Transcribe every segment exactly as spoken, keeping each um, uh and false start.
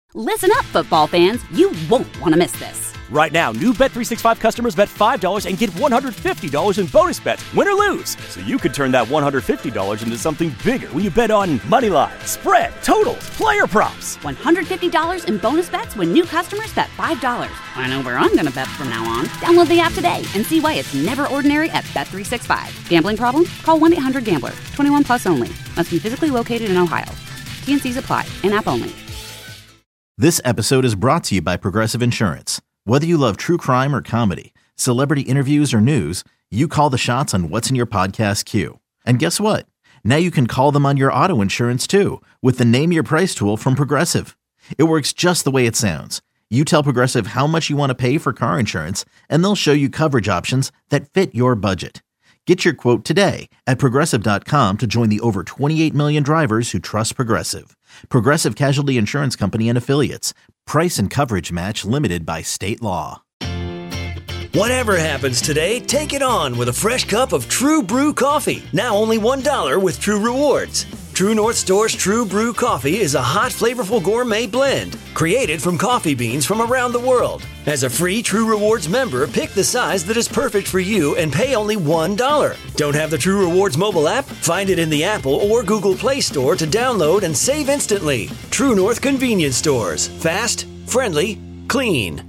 Listen up, football fans. You won't want to miss this. Right now, new Bet three sixty-five customers bet five dollars and get one hundred fifty dollars in bonus bets, win or lose. So you could turn that one hundred fifty dollars into something bigger when you bet on money line, spread, totals, player props. one hundred fifty dollars in bonus bets when new customers bet five dollars. I know where I'm going to bet from now on. Download the app today and see why it's never ordinary at Bet three sixty-five. Gambling problem? Call one eight hundred gambler. twenty-one plus only. Must be physically located in Ohio. T N Cs apply. In-app only. This episode is brought to you by Progressive Insurance. Whether you love true crime or comedy, celebrity interviews or news, you call the shots on what's in your podcast queue. And guess what? Now you can call them on your auto insurance too with the Name Your Price tool from Progressive. It works just the way it sounds. You tell Progressive how much you want to pay for car insurance, and they'll show you coverage options that fit your budget. Get your quote today at Progressive dot com to join the over twenty-eight million drivers who trust Progressive. Progressive Casualty Insurance Company and Affiliates. Price and coverage match limited by state law. Whatever happens today, take it on with a fresh cup of True Brew coffee. Now only one dollar with True Rewards. True North Store's True Brew coffee is a hot, flavorful gourmet blend created from coffee beans from around the world. As a free True Rewards member, pick the size that is perfect for you and pay only one dollar. Don't have the True Rewards mobile app? Find it in the Apple or Google Play Store to download and save instantly. True North Convenience Stores. Fast, friendly, clean.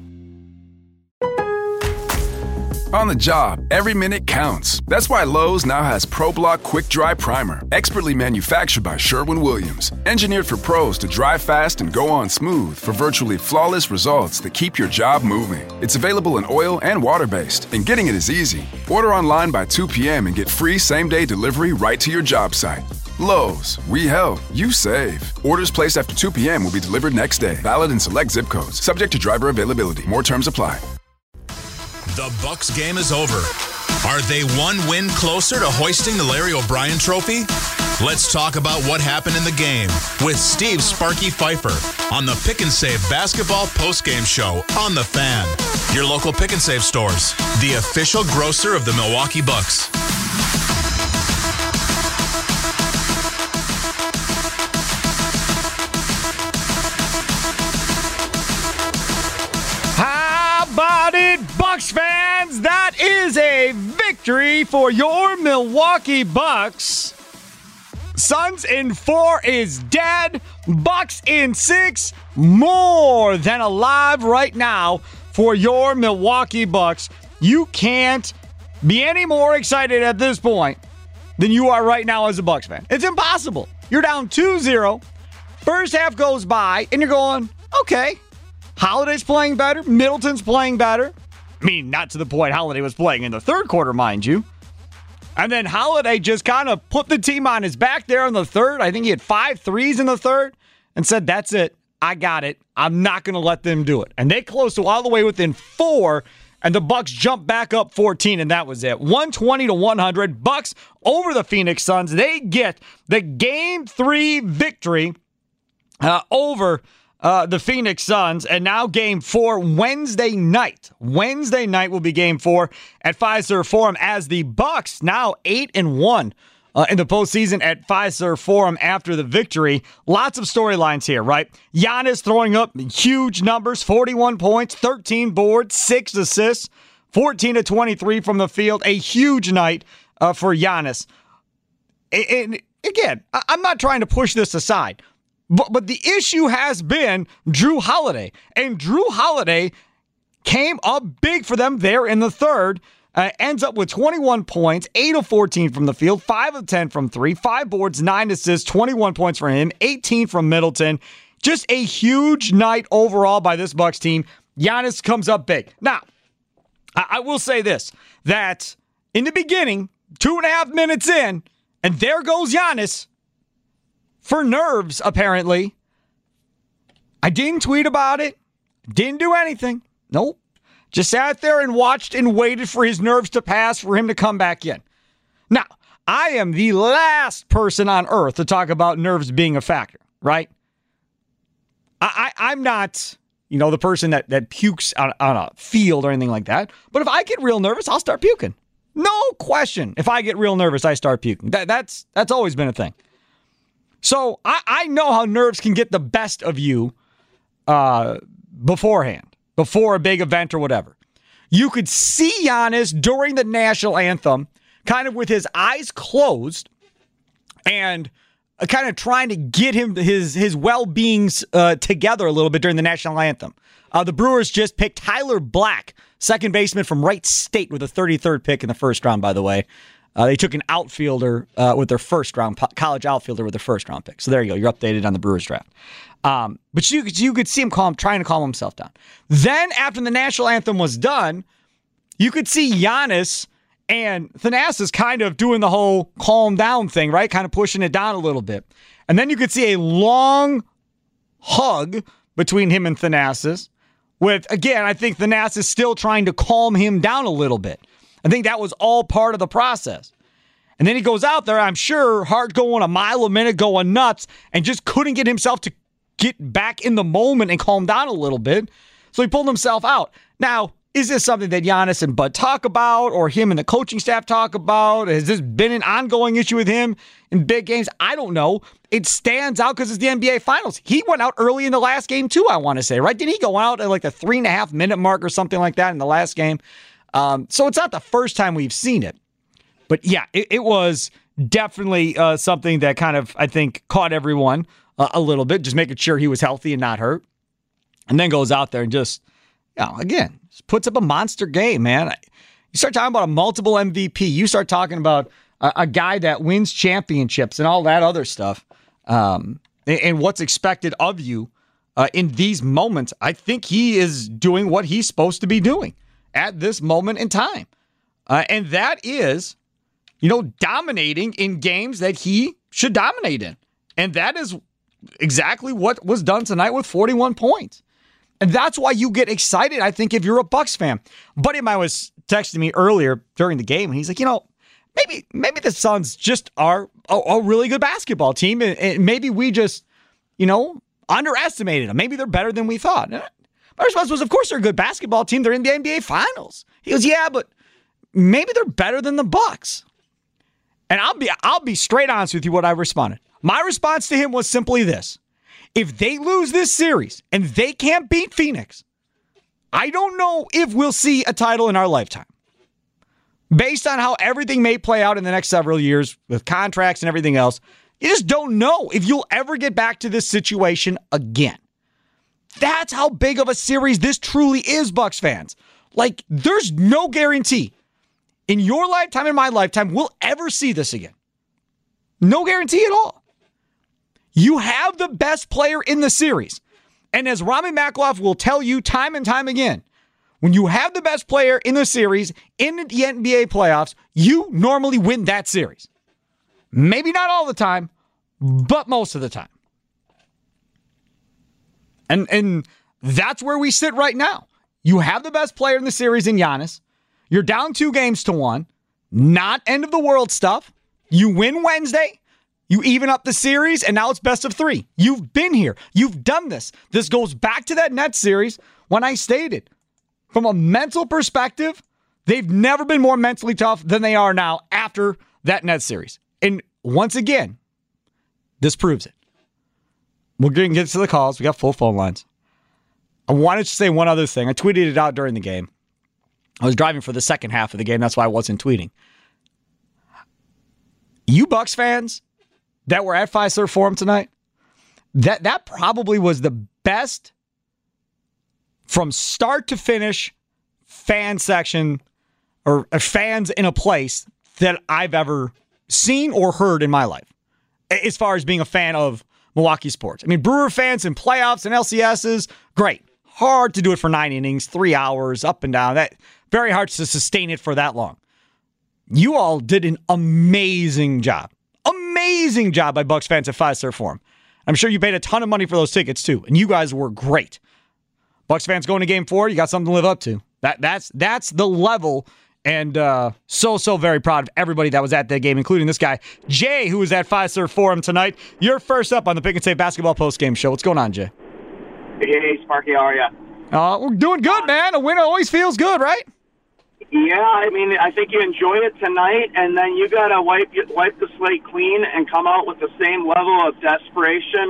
On the job, every minute counts. That's why Lowe's now has ProBlock Quick Dry Primer, expertly manufactured by Sherwin-Williams. Engineered for pros to dry fast and go on smooth for virtually flawless results that keep your job moving. It's available in oil and water-based, and getting it is easy. Order online by two p.m. and get free same-day delivery right to your job site. Lowe's, we help, you save. Orders placed after two p.m. will be delivered next day. Valid in select zip codes. Subject to driver availability. More terms apply. The Bucks game is over. Are they one win closer to hoisting the Larry O'Brien Trophy? Let's talk about what happened in the game with Steve Sparky Pfeiffer on the Pick and Save Basketball Postgame Show on The Fan. Your local Pick and Save stores, the official grocer of the Milwaukee Bucks. Bucks fans, that is a victory for your Milwaukee Bucks. Suns in four is dead. Bucks in six, more than alive right now for your Milwaukee Bucks. You can't be any more excited at this point than you are right now as a Bucks fan. It's impossible. You're down two zero. First half goes by, and you're going, okay, Holiday's playing better. Middleton's playing better. I mean, not to the point Holiday was playing in the third quarter, mind you. And then Holiday just kind of put the team on his back there in the third. I think he had five threes in the third and said, that's it. I got it. I'm not going to let them do it. And they closed to all the way within four, and the Bucks jumped back up fourteen, and that was it. one twenty to one hundred. Bucks over the Phoenix Suns. They get the game three victory uh, over Uh, the Phoenix Suns, and now game four Wednesday night. Wednesday night will be game four at Fiserv Forum as the Bucks now eight and one uh, in the postseason at Fiserv Forum after the victory. Lots of storylines here, right? Giannis throwing up huge numbers, forty-one points, thirteen boards, six assists, fourteen to twenty-three from the field. A huge night uh, for Giannis. And, and again, I- I'm not trying to push this aside. But but the issue has been Jrue Holiday. And Jrue Holiday came up big for them there in the third. Uh, ends up with twenty-one points, eight of fourteen from the field, five of ten from three, five boards, nine assists, twenty-one points for him, eighteen from Middleton. Just a huge night overall by this Bucks team. Giannis comes up big. Now, I, I will say this, that in the beginning, two and a half minutes in, and there goes Giannis. For nerves, apparently. I didn't tweet about it. Didn't do anything. Nope. Just sat there and watched and waited for his nerves to pass for him to come back in. Now, I am the last person on earth to talk about nerves being a factor, right? I, I, I'm not, you know, the person that, that pukes on, on a field or anything like that. But if I get real nervous, I'll start puking. No question. If I get real nervous, I start puking. That, that's that's always been a thing. So I, I know how nerves can get the best of you uh, beforehand, before a big event or whatever. You could see Giannis during the national anthem kind of with his eyes closed and kind of trying to get him his his well-beings uh, together a little bit during the national anthem. Uh, the Brewers just picked Tyler Black, second baseman from Wright State, with a thirty-third pick in the first round, by the way. Uh, they took an outfielder uh, with their first round, college outfielder with their first round pick. So there you go. You're updated on the Brewers draft. Um, but you, you could see him calm, trying to calm himself down. Then after the national anthem was done, you could see Giannis and Thanasis kind of doing the whole calm down thing, right? Kind of pushing it down a little bit. And then you could see a long hug between him and Thanasis with, again, I think Thanasis still trying to calm him down a little bit. I think that was all part of the process. And then he goes out there, I'm sure, heart going a mile a minute, going nuts, and just couldn't get himself to get back in the moment and calm down a little bit. So he pulled himself out. Now, is this something that Giannis and Bud talk about, or him and the coaching staff talk about? Has this been an ongoing issue with him in big games? I don't know. It stands out because it's the N B A Finals. He went out early in the last game too, I want to say, right? Didn't he go out at like the three and a half minute mark or something like that in the last game? Um, so it's not the first time we've seen it. But yeah, it, it was definitely uh, something that kind of, I think, caught everyone uh, a little bit, just making sure he was healthy and not hurt. And then goes out there and just, you know, again, just puts up a monster game, man. You start talking about a multiple M V P. You start talking about a, a guy that wins championships and all that other stuff. Um, and, and what's expected of you uh, in these moments. I think he is doing what he's supposed to be doing at this moment in time. Uh, and that is, you know, dominating in games that he should dominate in. And that is exactly what was done tonight with forty-one points. And that's why you get excited, I think, if you're a Bucks fan. A buddy of mine was texting me earlier during the game, and he's like, you know, maybe maybe the Suns just are a, a really good basketball team, and, and maybe we just, you know, underestimated them. Maybe they're better than we thought. My response was, of course they're a good basketball team. They're in the N B A Finals. He goes, yeah, but maybe they're better than the Bucks. And I'll be I'll be straight honest with you what I responded. My response to him was simply this. If they lose this series and they can't beat Phoenix, I don't know if we'll see a title in our lifetime. Based on how everything may play out in the next several years with contracts and everything else, you just don't know if you'll ever get back to this situation again. That's how big of a series this truly is, Bucks fans. Like, there's no guarantee in your lifetime, in my lifetime, we'll ever see this again. No guarantee at all. You have the best player in the series. And as Rami Makloff will tell you time and time again, when you have the best player in the series, in the N B A playoffs, you normally win that series. Maybe not all the time, but most of the time. And and that's where we sit right now. You have the best player in the series in Giannis. You're down two games to one. Not end of the world stuff. You win Wednesday. You even up the series, and now it's best of three. You've been here. You've done this. This goes back to that Nets series when I stated, from a mental perspective, they've never been more mentally tough than they are now after that Nets series. And once again, this proves it. We're going to get to the calls. We got full phone lines. I wanted to say one other thing. I tweeted it out during the game. I was driving for the second half of the game. That's why I wasn't tweeting. You Bucks fans that were at Fiserv Forum tonight, that, that probably was the best from start to finish fan section or fans in a place that I've ever seen or heard in my life as far as being a fan of Milwaukee sports. I mean, Brewer fans in playoffs and L C Ss, great. Hard to do it for nine innings, three hours, up and down. That very hard to sustain it for that long. You all did an amazing job. Amazing job by Bucks fans at Fiserv Forum. I'm sure you paid a ton of money for those tickets too, and you guys were great. Bucks fans going to game four, you got something to live up to. That that's that's the level, and uh, so so very proud of everybody that was at that game, including this guy Jay, who was at Fiserv Forum tonight. You're first up on the Pick and Save Basketball Postgame Show. What's going on, Jay? Hey, Sparky, how are you? Uh, we're doing good, man. A win always feels good, right? Yeah, I mean, I think you enjoy it tonight, and then you got to wipe wipe the slate clean and come out with the same level of desperation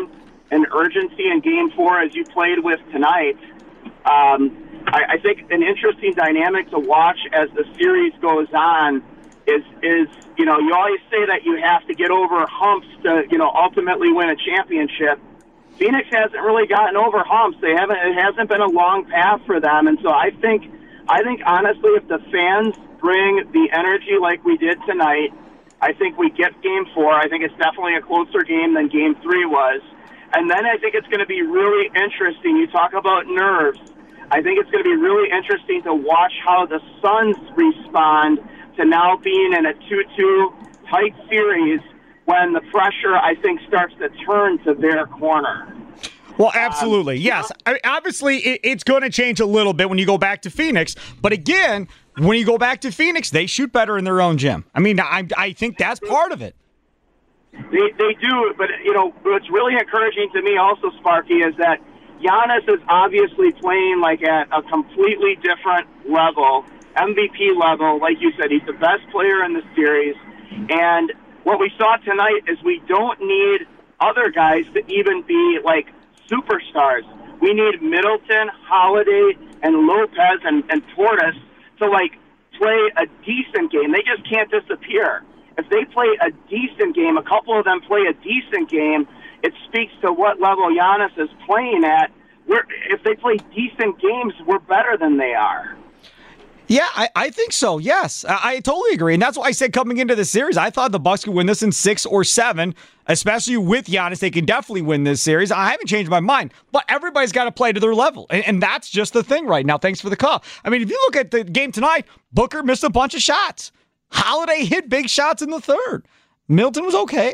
and urgency in Game Four as you played with tonight. Um, I, I think an interesting dynamic to watch as the series goes on is, is, you know, you always say that you have to get over humps to, you know, ultimately win a championship. Phoenix hasn't really gotten over humps. They haven't. It hasn't been a long path for them, and so I think, I think honestly, if the fans bring the energy like we did tonight, I think we get Game Four. I think it's definitely a closer game than Game Three was. And then I think it's going to be really interesting. You talk about nerves. I think it's going to be really interesting to watch how the Suns respond to now being in a two two tight series when the pressure, I think, starts to turn to their corner. Well, absolutely, um, yes. I mean, obviously, it, it's going to change a little bit when you go back to Phoenix. But again, when you go back to Phoenix, they shoot better in their own gym. I mean, I, I think that's part of it. They, they do, but, you know, what's really encouraging to me also, Sparky, is that Giannis is obviously playing like at a completely different level, M V P level. Like you said, he's the best player in the series. And what we saw tonight is we don't need other guys to even be like superstars. We need Middleton, Holiday, and Lopez and, and Portis to like play a decent game. They just can't disappear. If they play a decent game, a couple of them play a decent game, it speaks to what level Giannis is playing at. We're, if they play decent games, we're better than they are. Yeah, I, I think so, yes. I, I totally agree. And that's why I said coming into the series, I thought the Bucks could win this in six or seven, especially with Giannis. They can definitely win this series. I haven't changed my mind, but everybody's got to play to their level. And, and that's just the thing right now. Thanks for the call. I mean, if you look at the game tonight, Booker missed a bunch of shots. Holiday hit big shots in the third. Milton was okay.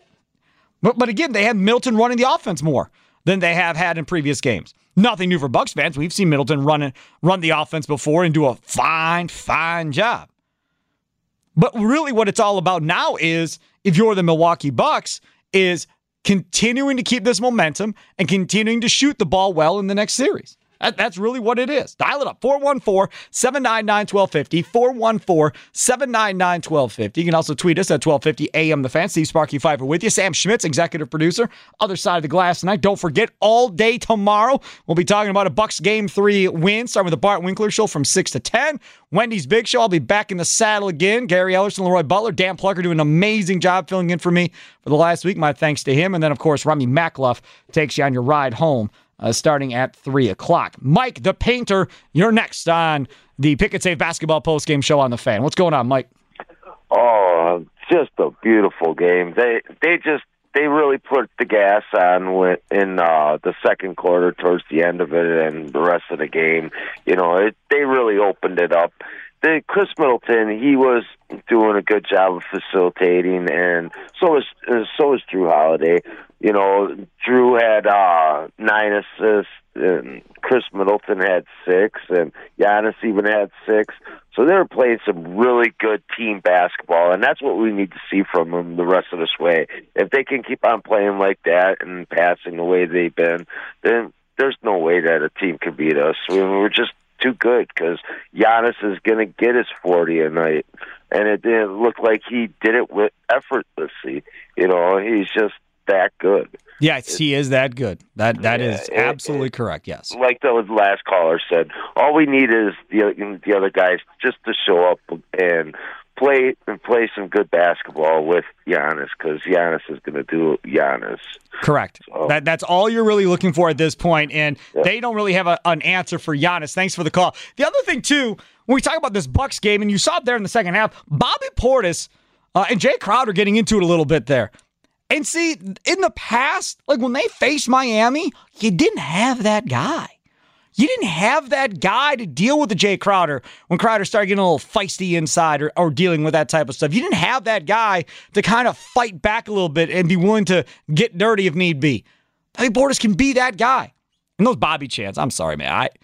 But but again, they had Milton running the offense more than they have had in previous games. Nothing new for Bucks fans. We've seen Middleton run, run the offense before and do a fine, fine job. But really what it's all about now is, if you're the Milwaukee Bucks, is continuing to keep this momentum and continuing to shoot the ball well in the next series. That, that's really what it is. Dial it up. four one four, seven nine nine, one two five zero. four one four, seven nine nine, one two five zero. You can also tweet us at twelve fifty A M The Fan. Steve Sparky Pfeiffer with you. Sam Schmitz, executive producer. Other side of the glass tonight. Don't forget, all day tomorrow, we'll be talking about a Bucks Game three win, starting with the Bart Winkler Show from six to ten. Wendy's Big Show. I'll be back in the saddle again. Gary Ellerson, Leroy Butler, Dan Plucker doing an amazing job filling in for me for the last week. My thanks to him. And then, of course, Rami Makloff takes you on your ride home. Uh, starting at three o'clock. Mike, the painter, you're next on the Pick and Save Basketball postgame show on The Fan. What's going on, Mike? Oh, just a beautiful game. They they just they really put the gas on in uh, the second quarter towards the end of it, and the rest of the game. You know, it, they really opened it up. The Chris Middleton, he was doing a good job of facilitating, and so was so was Drew Holiday. You know, Drew had uh, nine assists, and Chris Middleton had six, and Giannis even had six. So they were playing some really good team basketball, and that's what we need to see from them the rest of this way. If they can keep on playing like that and passing the way they've been, then there's no way that a team could beat us. I mean, we're just too good, because Giannis is going to get his forty a night, and it didn't look like he did it with effortlessly. You know, he's just that good. Yes, he is that good. That that yeah, is absolutely it, correct. Yes, like the last caller said, all we need is the the other guys just to show up and play and play some good basketball with Giannis, because Giannis is going to do Giannis. Correct. So, that that's all you're really looking for at this point, and yeah. they don't really have a, an answer for Giannis. Thanks for the call. The other thing too, when we talk about this Bucks game, and you saw it there in the second half, Bobby Portis uh, and Jay Crowder getting into it a little bit there. And see, in the past, like when they faced Miami, you didn't have that guy. You didn't have that guy to deal with the Jay Crowder when Crowder started getting a little feisty inside or, or dealing with that type of stuff. You didn't have that guy to kind of fight back a little bit and be willing to get dirty if need be. Bobby Portis can be that guy. And those Bobby chants, I'm sorry, man. I,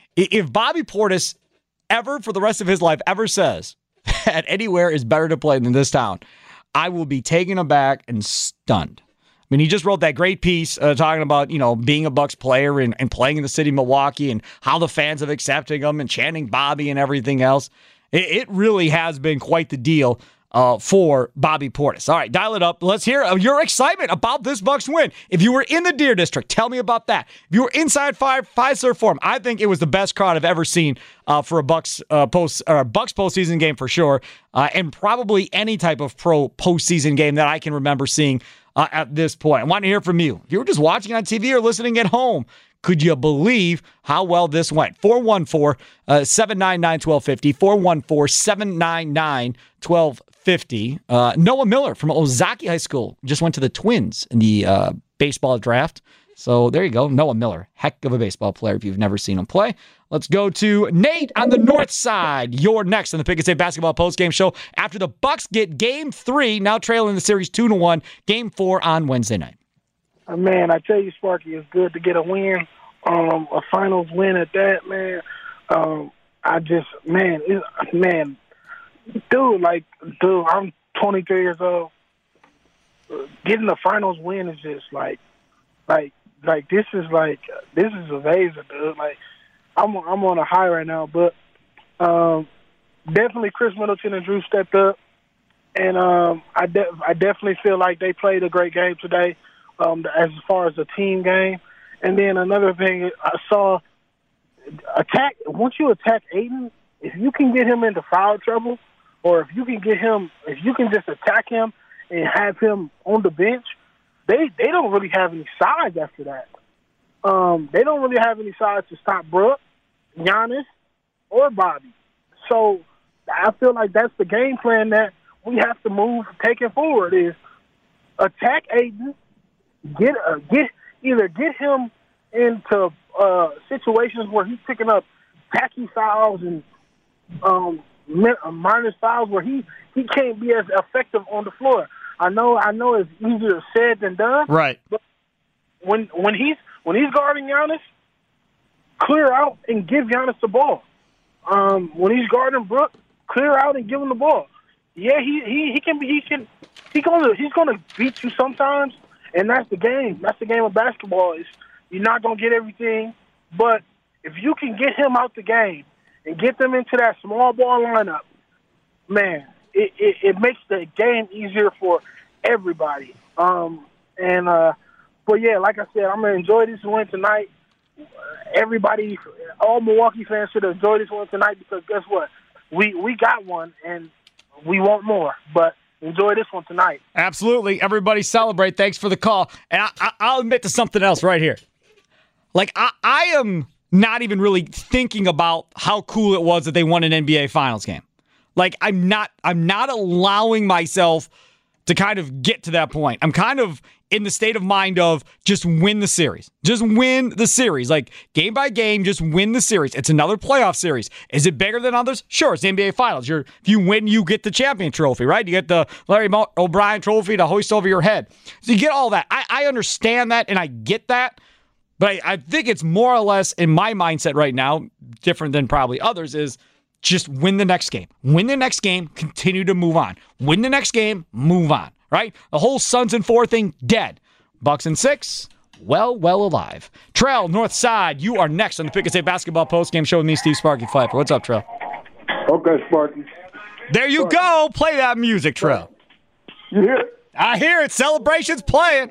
if Bobby Portis ever, for the rest of his life, ever says that anywhere is better to play than this town, I will be taken aback and stunned. I mean, he just wrote that great piece uh, talking about, you know, being a Bucks player and, and playing in the city of Milwaukee and how the fans have accepted him and chanting Bobby and everything else. It, it really has been quite the deal uh, for Bobby Portis. All right, dial it up. Let's hear your excitement about this Bucks win. If you were in the Deer District, tell me about that. If you were inside five, Fiserv Forum, I think it was the best crowd I've ever seen uh, for a Bucks uh, post or Bucks postseason game for sure, uh, and probably any type of pro postseason game that I can remember seeing uh, at this point. I want to hear from you. If you were just watching on T V or listening at home, could you believe how well this went? four one four, seven nine nine, one two five zero, four one four, seven nine nine, one two five zero. Uh, Noah Miller from Ozaki High School just went to the Twins in the uh, baseball draft. So there you go, Noah Miller. Heck of a baseball player if you've never seen him play. Let's go to Nate on the north side. You're next on the Pick and Save Basketball postgame show after the Bucks get game three, now trailing the series two to one, game four on Wednesday night. Man, I tell you, Sparky, it's good to get a win, um, a finals win at that, man. Um, I just, man, it, man, dude, like, dude, I'm twenty-three years old. Getting a finals win is just like, like, like this is like, this is amazing, dude. Like, I'm, I'm on a high right now, but um, definitely Chris Middleton and Drew stepped up, and um, I, de- I definitely feel like they played a great game today. Um, as far as the team game. And then another thing, I saw attack. Once you attack Ayton, if you can get him into foul trouble, or if you can get him, if you can just attack him and have him on the bench, they they don't really have any sides after that. Um, they don't really have any sides to stop Brook, Giannis, or Bobby. So I feel like that's the game plan that we have to move taking forward is attack Ayton. Get uh, get either get him into uh, situations where he's picking up tacky fouls and um, minus fouls where he, he can't be as effective on the floor. I know I know it's easier said than done. Right. But when when he's when he's guarding Giannis, clear out and give Giannis the ball. Um, when he's guarding Brook, clear out and give him the ball. Yeah, he he, he can be he can he gonna he's gonna beat you sometimes. And that's the game. That's the game of basketball. Is you're not going to get everything, but if you can get him out the game and get them into that small ball lineup, man, it, it, it makes the game easier for everybody. Um, and uh, but yeah, like I said, I'm gonna enjoy this win tonight. Everybody, all Milwaukee fans should enjoy this one tonight because guess what? We we got one and we want more, but. Enjoy this one tonight. Absolutely. Everybody celebrate. Thanks for the call. And I, I, I'll admit to something else right here. Like, I, I am not even really thinking about how cool it was that they won an N B A Finals game. Like, I'm not, I'm not allowing myself to kind of get to that point. I'm kind of in the state of mind of just win the series. Just win the series. Like, game by game, just win the series. It's another playoff series. Is it bigger than others? Sure, it's the N B A Finals. You're, if you win, you get the champion trophy, right? You get the Larry Mo- O'Brien trophy to hoist over your head. So you get all that. I, I understand that, and I get that. But I, I think it's more or less, in my mindset right now, different than probably others, is just win the next game. Win the next game, continue to move on. Win the next game, move on. Right? The whole Suns and four thing, dead. Bucks and six, well, well alive. Trell, North Side, you are next on the Pick and Save Basketball postgame show with me, Steve Sparky Pfeiffer. What's up, Trell? Okay, Sparky. There you Sparky. Go. Play that music, Trell. You hear it? I hear it. Celebration's playing.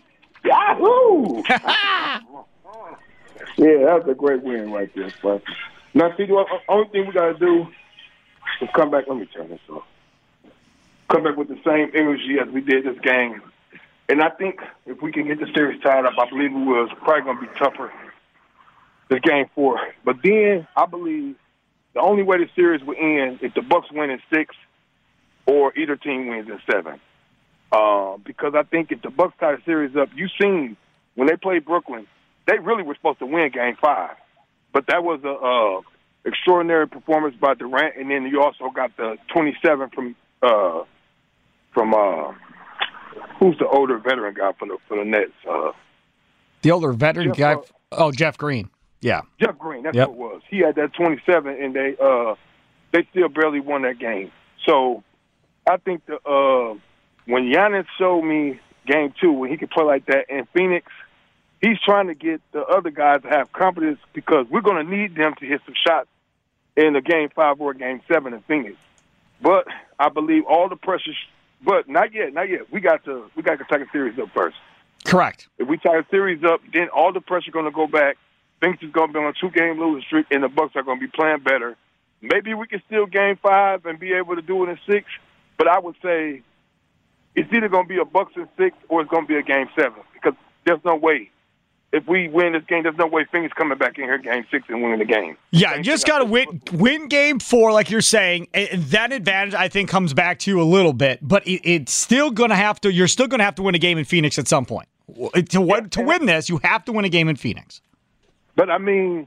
Yahoo! Yeah, that was a great win right there, Sparky. Now, see, the only thing we got to do is come back. Let me turn this off. Come back with the same energy as we did this game. And I think if we can get the series tied up, I believe we will. It's probably going to be tougher this game four. But then I believe the only way the series will end if the Bucks win in six or either team wins in seven. Uh, because I think if the Bucks tie the series up, you've seen when they played Brooklyn, they really were supposed to win game five. But that was a uh, extraordinary performance by Durant, and then you also got the twenty-seven from uh, – From uh, who's the older veteran guy for the for the Nets? Uh, the older veteran Jeff, guy? Uh, oh, Jeff Green. Yeah, Jeff Green. That's yep. what it was. He had that twenty-seven, and they uh, they still barely won that game. So I think the uh, when Giannis showed me game two when he could play like that in Phoenix, he's trying to get the other guys to have confidence because we're going to need them to hit some shots in the game five or game seven in Phoenix. But I believe all the pressure. But not yet, not yet. We got to we got to tie the series up first. Correct. If we tie the series up, then all the pressure going to go back. Phoenix is going to be on a two-game losing streak, and the Bucks are going to be playing better. Maybe we can steal Game Five and be able to do it in six. But I would say it's either going to be a Bucks in six or it's going to be a Game Seven, because there's no way. If we win this game, there's no way Phoenix coming back in here Game Six and winning the game. Yeah, you just got to win win Game Four, like you're saying. And that advantage, I think, comes back to you a little bit. But it, it's still going to have to. You're still going to have to win a game in Phoenix at some point. To yeah, to win this, you have to win a game in Phoenix. But I mean,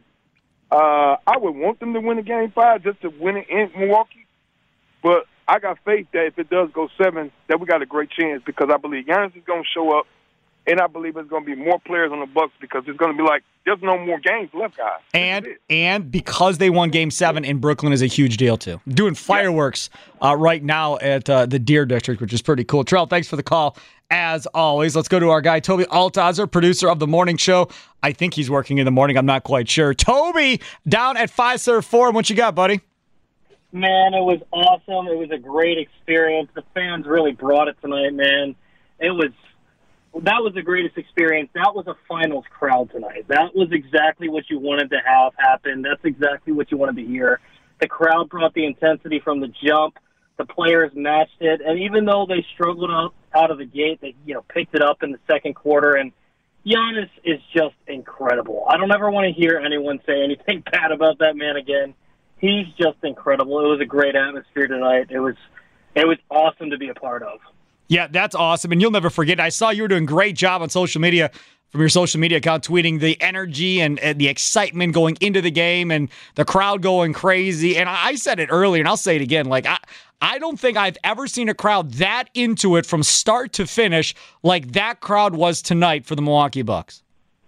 uh, I would want them to win a Game Five just to win it in Milwaukee. But I got faith that if it does go seven, that we got a great chance, because I believe Giannis is going to show up. And I believe there's going to be more players on the Bucks, because it's going to be like there's no more games left, guys. And and because they won Game Seven in Brooklyn is a huge deal too. Doing fireworks uh, right now at uh, the Deer District, which is pretty cool. Terrell, thanks for the call as always. Let's go to our guy Toby Altizer, producer of the morning show. I think he's working in the morning. I'm not quite sure. Toby, down at Fiserv Forum, what you got, buddy? Man, it was awesome. It was a great experience. The fans really brought it tonight, man. It was. That was the greatest experience. That was a finals crowd tonight. That was exactly what you wanted to have happen. That's exactly what you wanted to hear. The crowd brought the intensity from the jump. The players matched it. And even though they struggled out, out of the gate, they you know picked it up in the second quarter. And Giannis is just incredible. I don't ever want to hear anyone say anything bad about that man again. He's just incredible. It was a great atmosphere tonight. It was, it was awesome to be a part of. Yeah, that's awesome. And you'll never forget, I saw you were doing a great job on social media, from your social media account, tweeting the energy and, and the excitement going into the game and the crowd going crazy. And I said it earlier, and I'll say it again. Like, I, I don't think I've ever seen a crowd that into it from start to finish like that crowd was tonight for the Milwaukee Bucks.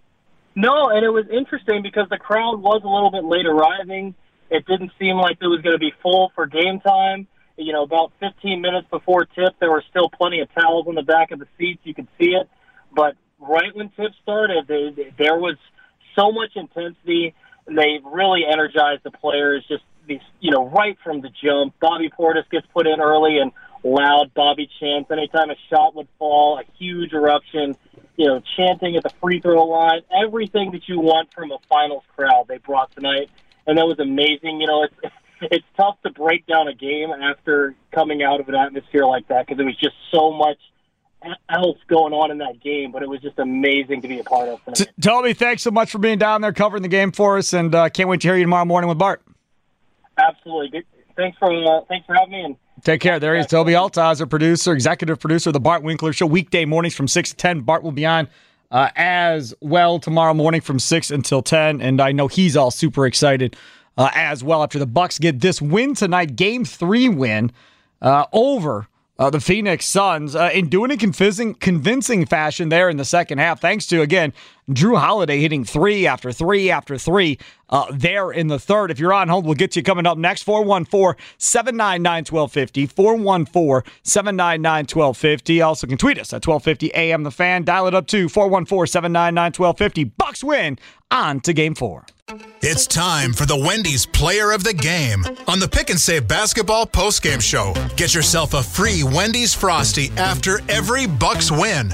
No, and it was interesting because the crowd was a little bit late arriving. It didn't seem like it was going to be full for game time. You know, about fifteen minutes before tip, there were still plenty of towels on the back of the seats. You could see it. But right when tip started, they, they, there was so much intensity, and they really energized the players just, these, you know, right from the jump. Bobby Portis gets put in early, and loud Bobby chants. Anytime a shot would fall, a huge eruption, you know, chanting at the free throw line. Everything that you want from a finals crowd they brought tonight, and that was amazing. You know, it's It's tough to break down a game after coming out of an atmosphere like that, because there was just so much else going on in that game, but it was just amazing to be a part of tonight. Toby, thanks so much for being down there covering the game for us, and uh, can't wait to hear you tomorrow morning with Bart. Absolutely. Thanks for uh, thanks for having me. And take care. There he is, Toby Altizer, producer, executive producer of the Bart Winkler Show, weekday mornings from six to ten. Bart will be on uh, as well tomorrow morning from six until ten, and I know he's all super excited Uh, as well after the Bucks get this win tonight, game three win uh, over uh, the Phoenix Suns, uh, in doing it convincing, convincing fashion there in the second half, thanks to, again, Drew Holiday hitting three after three after three uh, there in the third. If you're on hold, we'll get to you coming up next. four one four, seven nine nine, one two five zero, four one four, seven nine nine, one two five zero. Also can tweet us at twelve fifty A M The Fan. Dial it up to four one four, seven nine nine, one two five zero. Bucks win. On to game four. It's time for the Wendy's Player of the Game on the Pick and Save Basketball postgame show. Get yourself a free Wendy's Frosty after every Bucks win.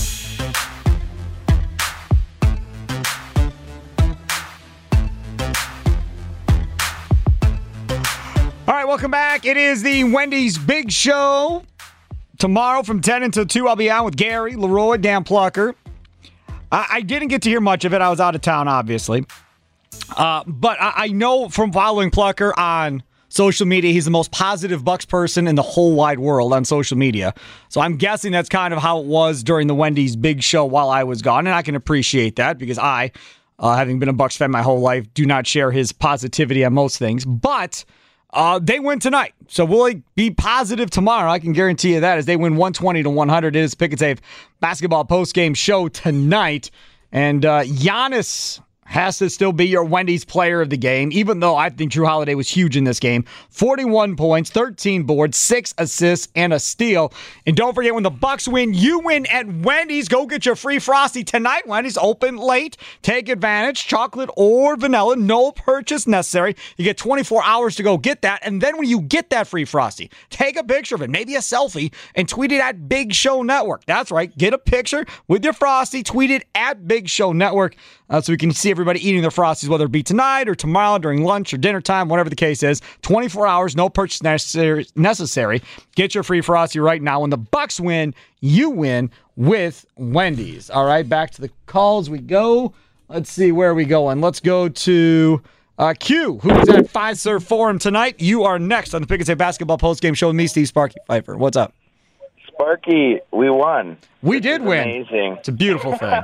All right, welcome back. It is the Wendy's Big Show. Tomorrow from ten until two, I'll be on with Gary, Leroy, Dan Plucker. I, I didn't get to hear much of it. I was out of town, obviously. Uh, but I, I know from following Plucker on social media, he's the most positive Bucks person in the whole wide world on social media. So I'm guessing that's kind of how it was during the Wendy's Big Show while I was gone. And I can appreciate that because I, uh, having been a Bucks fan my whole life, do not share his positivity on most things. But uh, they win tonight. So will he be positive tomorrow? I can guarantee you that as they win one twenty to one hundred. It is Pick and Save Basketball postgame show tonight. And uh, Giannis has to still be your Wendy's player of the game, even though I think Jrue Holiday was huge in this game. forty-one points, thirteen boards, six assists, and a steal. And don't forget, when the Bucks win, you win at Wendy's. Go get your free Frosty tonight. Wendy's open late. Take advantage. Chocolate or vanilla. No purchase necessary. You get twenty-four hours to go get that. And then when you get that free Frosty, take a picture of it, maybe a selfie, and tweet it at Big Show Network. That's right. Get a picture with your Frosty. Tweet it at Big Show Network uh, so we can see everybody eating their Frosties, whether it be tonight or tomorrow during lunch or dinner time, whatever the case is. twenty-four hours, no purchase necessary. necessary. Get your free Frosty right now. When the Bucks win, you win with Wendy's. All right, back to the calls we go. Let's see, where are we going? Let's go to uh, Q, who's at Fiserv Forum tonight. You are next on the Pick and Save Basketball Postgame Show with me, Steve Sparky Pfeiffer. What's up? Sparky, we won. We did win. Amazing. It's a beautiful thing.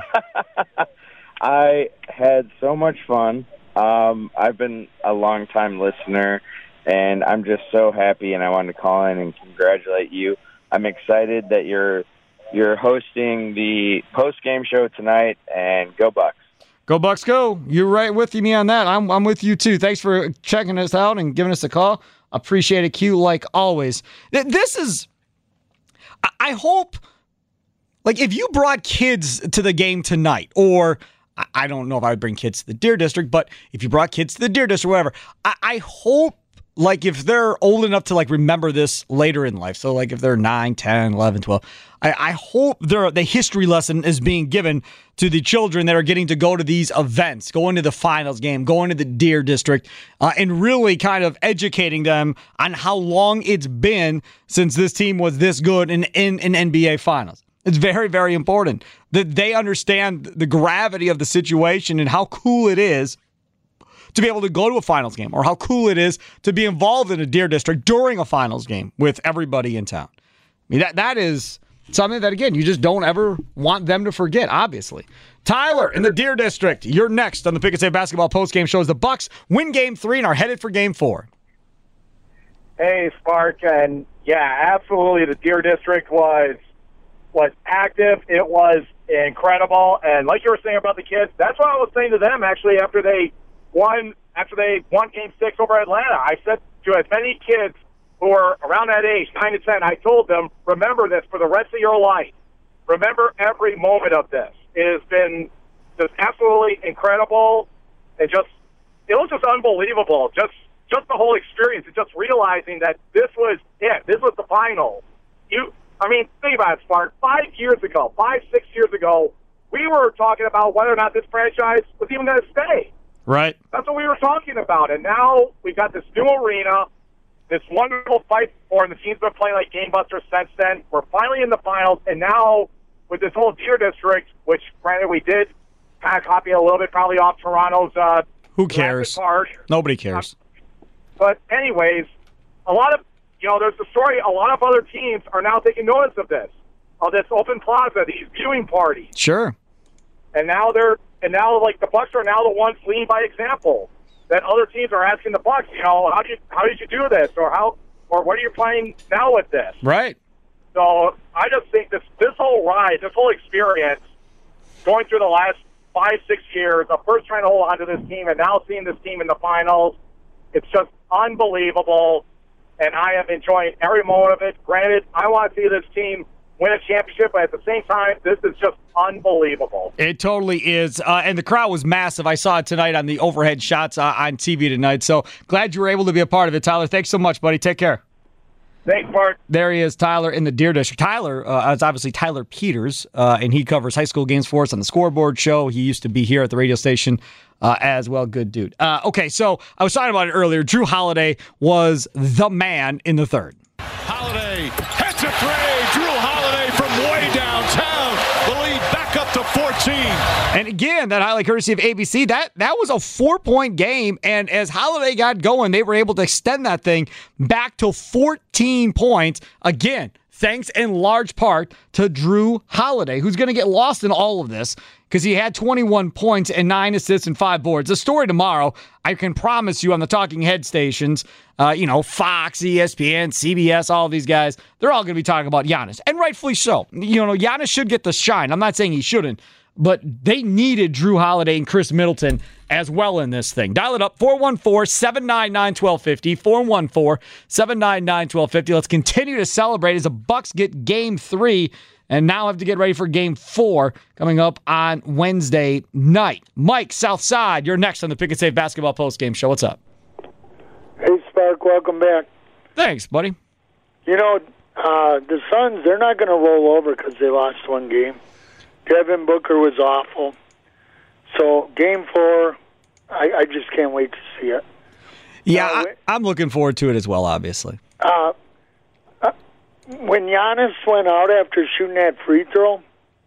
I had so much fun. Um, I've been a long-time listener, and I'm just so happy, and I wanted to call in and congratulate you. I'm excited that you're you're hosting the post-game show tonight, and go Bucks. Go Bucks, go. You're right with me on that. I'm I'm with you, too. Thanks for checking us out and giving us a call. Appreciate it, Q, like always. This is, I hope, like, if you brought kids to the game tonight, or I don't know if I would bring kids to the Deer District, but if you brought kids to the Deer District, whatever, I, I hope, like, if they're old enough to, like, remember this later in life, so, like, if they're nine, ten, eleven, twelve, I, I hope the history lesson is being given to the children that are getting to go to these events, going to the finals game, going to the Deer District, uh, and really kind of educating them on how long it's been since this team was this good in, in an N B A Finals. It's very, very important that they understand the gravity of the situation and how cool it is to be able to go to a finals game, or how cool it is to be involved in a Deer District during a finals game with everybody in town. I mean, that that is something that, again, you just don't ever want them to forget, obviously. Tyler in the Deer District, you're next on the Pick and Save Basketball postgame show as the Bucks win game three and are headed for game four. Hey, Spark, and yeah, absolutely, the Deer District was was active. It was incredible, and like you were saying about the kids, that's what I was saying to them, actually, after they won, after they won game six over Atlanta. I said to as many kids who are around that age, nine to ten, I told them, remember this for the rest of your life. Remember every moment of this. It has been just absolutely incredible. It just, it was just unbelievable. Just, just the whole experience, and just realizing that this was it. This was the final. You, I mean, think about it, Spark. Five years ago, five, six years ago, we were talking about whether or not this franchise was even going to stay. Right. That's what we were talking about. And now we've got this new arena, this wonderful fight for, and the team's been playing like game busters since then. We're finally in the finals, and now with this whole Deer District, which, granted, we did kind of copy a little bit probably off Toronto's uh, Who cares? Card. Nobody cares. Uh, but anyways, a lot of, you know, there's the story, a lot of other teams are now taking notice of this, of this open plaza, these viewing parties. Sure. And now they're, and now, like, the Bucks are now the ones leading by example. That other teams are asking the Bucks, you know, how did you, how did you do this, or how, or what are you playing now with this? Right. So I just think this this whole ride, this whole experience, going through the last five, six years of first trying to hold on to this team and now seeing this team in the finals, it's just unbelievable, and I am enjoying every moment of it. Granted, I want to see this team win a championship, but at the same time, this is just unbelievable. It totally is, uh, and the crowd was massive. I saw it tonight on the overhead shots uh, on T V tonight, so glad you were able to be a part of it, Tyler. Thanks so much, buddy. Take care. Thanks, Mark. There he is, Tyler in the Deer District. Tyler uh, is obviously Tyler Peters, uh, and he covers high school games for us on the Scoreboard Show. He used to be here at the radio station uh, as well. Good dude. Uh, okay, so I was talking about it earlier. Jrue Holiday was the man in the third. Holiday hits a three. Jrue Holiday from way downtown. The lead back up to fourteen. And again, that highlight courtesy of A B C, that that was a four-point game, and as Holiday got going, they were able to extend that thing back to fourteen points. Again, thanks in large part to Jrue Holiday, who's going to get lost in all of this because he had twenty-one points and nine assists and five boards. The story tomorrow, I can promise you on the talking head stations, uh, you know, Fox, E S P N, C B S, all of these guys, they're all going to be talking about Giannis, and rightfully so. You know, Giannis should get the shine. I'm not saying he shouldn't, but they needed Jrue Holiday and Chris Middleton as well in this thing. Dial it up, four one four, seven nine nine, one two five zero, four one four, seven nine nine, one two five zero. Let's continue to celebrate as the Bucks get game three and now have to get ready for game four coming up on Wednesday night. Mike, Southside, you're next on the Pick and Save Basketball Postgame Show. What's up? Hey, Spark, welcome back. Thanks, buddy. You know, uh, the Suns, they're not going to roll over because they lost one game. Devin Booker was awful. So, game four, I, I just can't wait to see it. Yeah, uh, I, I'm looking forward to it as well, obviously. Uh, uh, when Giannis went out after shooting that free throw,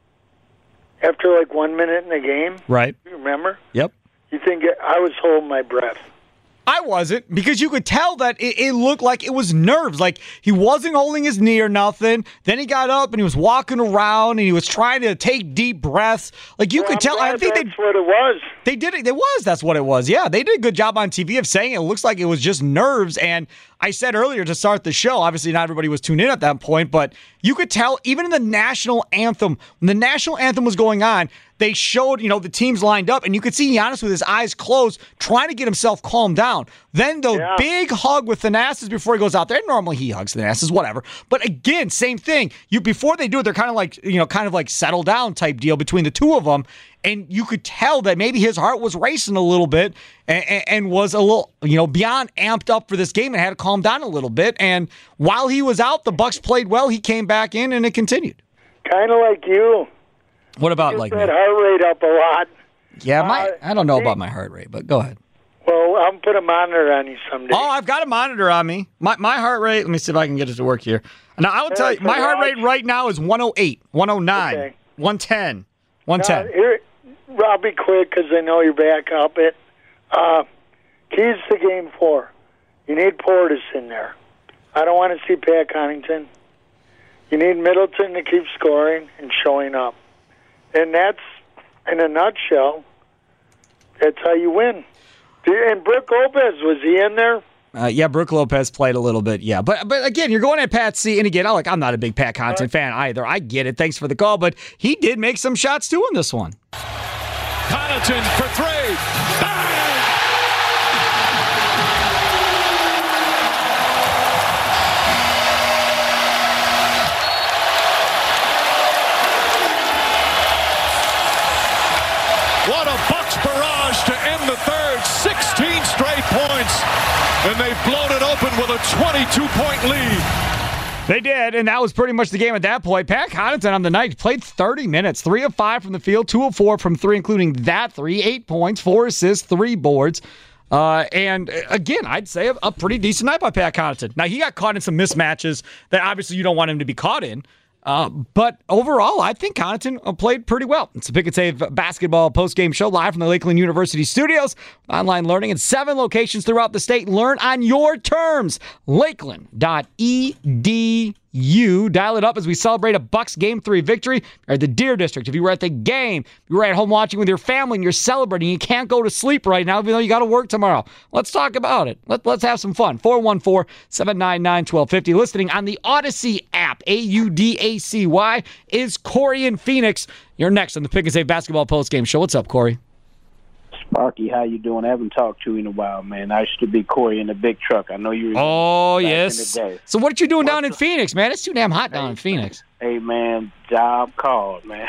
after like one minute in the game, right? You remember? Yep. You think it, I was holding my breath. I wasn't, because you could tell that it, it looked like it was nerves. Like, he wasn't holding his knee or nothing. Then he got up and he was walking around and he was trying to take deep breaths. Like, you well, could I'm tell. I think that's they, what it was. They did it. It was. That's what it was. Yeah, they did a good job on T V of saying it. It looks like it was just nerves. And I said earlier to start the show, obviously not everybody was tuned in at that point, but you could tell even in the national anthem, when the national anthem was going on, they showed, you know, the teams lined up, and you could see Giannis with his eyes closed, trying to get himself calmed down. Then the yeah. big hug with Thanasis before he goes out there. Normally he hugs Thanasis, whatever. But again, same thing. You before they do it, they're kind of like, you know, kind of like settle down type deal between the two of them. And you could tell that maybe his heart was racing a little bit and, and was a little, you know, beyond amped up for this game and had to calm down a little bit. And while he was out, the Bucks played well. He came back in, and it continued. Kind of like you. What about you like that me? heart rate up a lot. Yeah, my uh, I don't know about my heart rate, but go ahead. Well, I'm put a monitor on you someday. Oh, I've got a monitor on me. My my heart rate. Let me see if I can get it to work here. Now I will tell you, my heart rate right now is one oh eight, one oh nine, okay. one ten, one ten. Now, here, I'll be quick because I know you're back up it. Uh, keys to game four. You need Portis in there. I don't want to see Pat Connaughton. You need Middleton to keep scoring and showing up. And that's, in a nutshell, that's how you win. And Brook Lopez, was he in there? Uh, yeah, Brook Lopez played a little bit, yeah. But but again, you're going at Pat C, and again, I'm, like, I'm not a big Pat Connaughton right. fan either. I get it. Thanks for the call, but he did make some shots, too, in this one. Connaughton for three. Bang! What a Bucks barrage to end the third. sixteen straight points. And they've blown it open with a twenty-two point lead. They did, and that was pretty much the game at that point. Pat Connaughton on the night played thirty minutes, three of five from the field, two of four from three, including that three, eight points, four assists, three boards. Uh, and again, I'd say a, a pretty decent night by Pat Connaughton. Now, he got caught in some mismatches that obviously you don't want him to be caught in. Uh, but overall, I think Connaughton played pretty well. It's a Pick and Save basketball post-game show live from the Lakeland University studios. Online learning in seven locations throughout the state. Learn on your terms. Lakeland dot E D U. Dial it up as we celebrate a Bucks Game three victory. You're at the Deer District. If you were at the game, you were at home watching with your family and you're celebrating, you can't go to sleep right now even though you got to work tomorrow. Let's talk about it. Let, let's have some fun. four one four, seven nine nine, one two five zero. Listening on the Odyssey app, A U D A C Y, is Corey in Phoenix. You're next on the Pick and Save basketball postgame show. What's up, Corey? Sparky, how you doing? I haven't talked to you in a while, man. I used to be Corey in the big truck. I know you. Oh yes. So what you doing down in Phoenix, man? It's too damn hot down in Phoenix. Hey man, job called, man.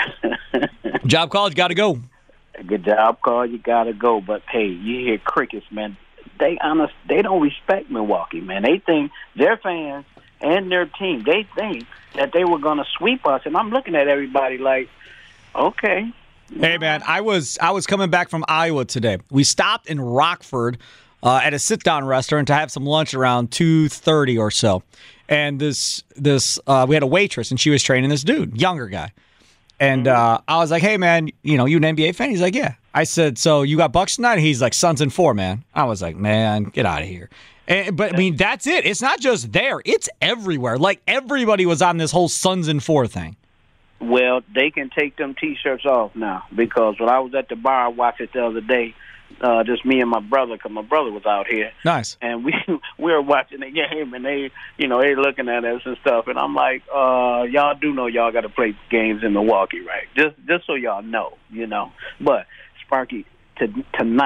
Job called, you got to go. Good job called, you got to go. But hey, you hear crickets, man. They honest, they don't respect Milwaukee, man. They think their fans and their team, they think that they were going to sweep us, and I'm looking at everybody like, okay. Hey man, I was I was coming back from Iowa today. We stopped in Rockford uh, at a sit-down restaurant to have some lunch around two thirty or so, and this this uh, we had a waitress and she was training this dude, younger guy, and uh, I was like, hey man, you know, you an N B A fan? He's like, yeah. I said, so you got Bucks tonight? He's like, Suns in four, man. I was like, man, get out of here. And, but I mean, that's it. It's not just there; it's everywhere. Like everybody was on this whole Suns in four thing. Well, they can take them T-shirts off now because when I was at the bar, I watched it the other day. Uh, just me and my brother, because my brother was out here. Nice. And we we were watching the game, and they, you know, they looking at us and stuff. And I'm like, uh, y'all do know y'all got to play games in Milwaukee, right? Just just so y'all know, you know. But Sparky, to, tonight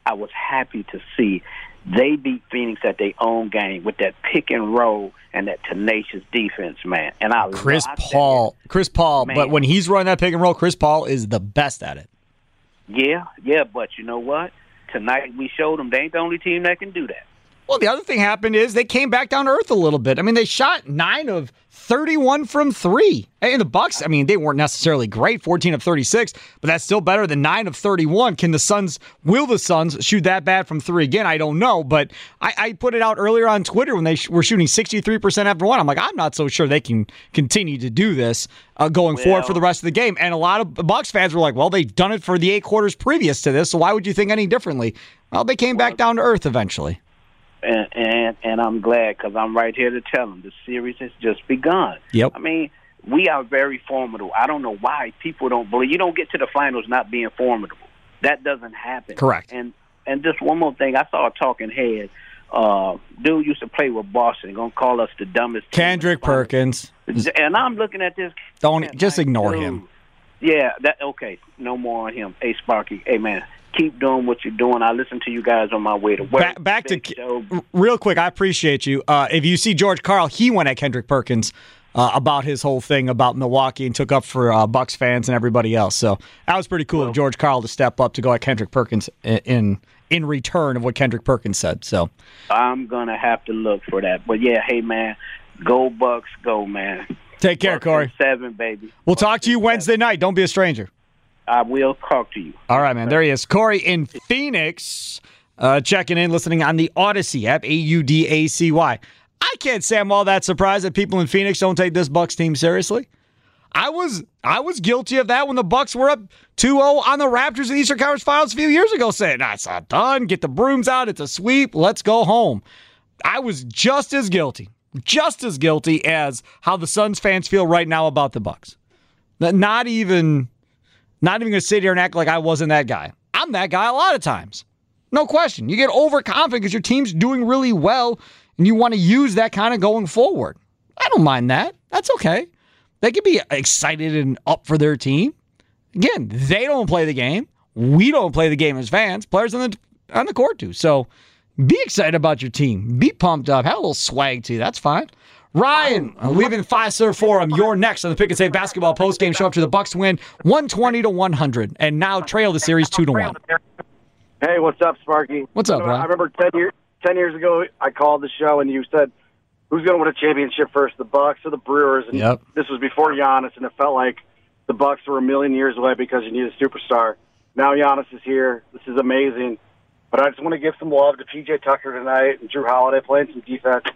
I was happy to see they beat Phoenix at their own game with that pick and roll and that tenacious defense, man. And I Chris I Paul, Chris Paul, Man. but when he's running that pick and roll, Chris Paul is the best at it. Yeah, yeah, but you know what? Tonight we showed them they ain't the only team that can do that. Well, the other thing happened is they came back down to earth a little bit. I mean, they shot nine of thirty-one from three. And the Bucks, I mean, they weren't necessarily great, fourteen of thirty-six, but that's still better than nine of thirty-one. Can the Suns, will the Suns shoot that bad from three again? I don't know, but I, I put it out earlier on Twitter when they sh- were shooting sixty-three percent after one. I'm like, I'm not so sure they can continue to do this uh, going Well, forward for the rest of the game. And a lot of Bucks fans were like, well, they've done it for the eight quarters previous to this, so why would you think any differently? Well, they came back down to earth eventually. And and, and I'm glad because I'm right here to tell them the series has just begun. Yep. I mean, we are very formidable. I don't know why people don't believe. You don't get to the finals not being formidable. That doesn't happen. Correct. And and just one more thing. I saw a talking head. Uh, dude used to play with Boston. Going to call us the dumbest team. Kendrick Perkins. And I'm looking at this. Don't just ignore dude, him. Yeah, that okay. No more on him. Hey, Sparky. Hey, man. Keep doing what you're doing. I listen to you guys on my way to work. Back, back to show. Real quick, I appreciate you. Uh, if you see George Karl, he went at Kendrick Perkins uh, about his whole thing about Milwaukee and took up for uh, Bucks fans and everybody else. So that was pretty cool well, of George Karl to step up to go at Kendrick Perkins in in, in return of what Kendrick Perkins said. So I'm gonna have to look for that. But yeah, hey man, go Bucks, go man. Take care, Bucks Corey. Seven, baby. We'll Bucks talk to you Wednesday seven. night. Don't be a stranger. I will talk to you. All right, man. There he is. Corey in Phoenix, uh, checking in, listening on the Odyssey app, A U D A C Y. I can't say I'm all that surprised that people in Phoenix don't take this Bucks team seriously. I was I was guilty of that when the Bucks were up two oh on the Raptors in the Eastern Conference Finals a few years ago, saying, nah, it's not done. Get the brooms out. It's a sweep. Let's go home. I was just as guilty, just as guilty as how the Suns fans feel right now about the Bucks. Not even... Not even going to sit here and act like I wasn't that guy. I'm that guy a lot of times. No question. You get overconfident because your team's doing really well and you want to use that kind of going forward. I don't mind that. That's okay. They can be excited and up for their team. Again, they don't play the game. We don't play the game as fans. Players on the on the court do. So be excited about your team. Be pumped up. Have a little swag to you. That's fine. Ryan, leaving Fiserv Forum. You're next on the Pick and Save Basketball postgame show after the Bucks win one twenty to one hundred and now trail the series two to one. Hey, what's up, Sparky? What's up, Ryan? I remember ten, year, ten years ago I called the show and you said, who's going to win a championship first, the Bucks or the Brewers? And yep. This was before Giannis, and it felt like the Bucks were a million years away because you need a superstar. Now Giannis is here. This is amazing. But I just want to give some love to P J Tucker tonight and Drew Holiday playing some defense.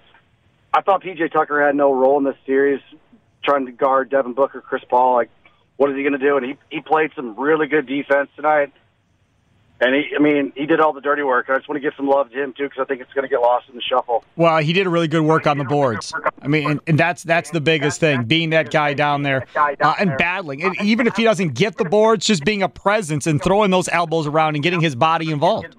I thought P J Tucker had no role in this series, trying to guard Devin Booker, Chris Paul. Like, what is he going to do? And he he played some really good defense tonight. And he, I mean, he did all the dirty work. I just want to give some love to him too, because I think it's going to get lost in the shuffle. Well, he did a really good work on the boards. I mean, and, and that's that's the biggest thing, being that guy down there uh, and battling. And even if he doesn't get the boards, just being a presence and throwing those elbows around and getting his body involved.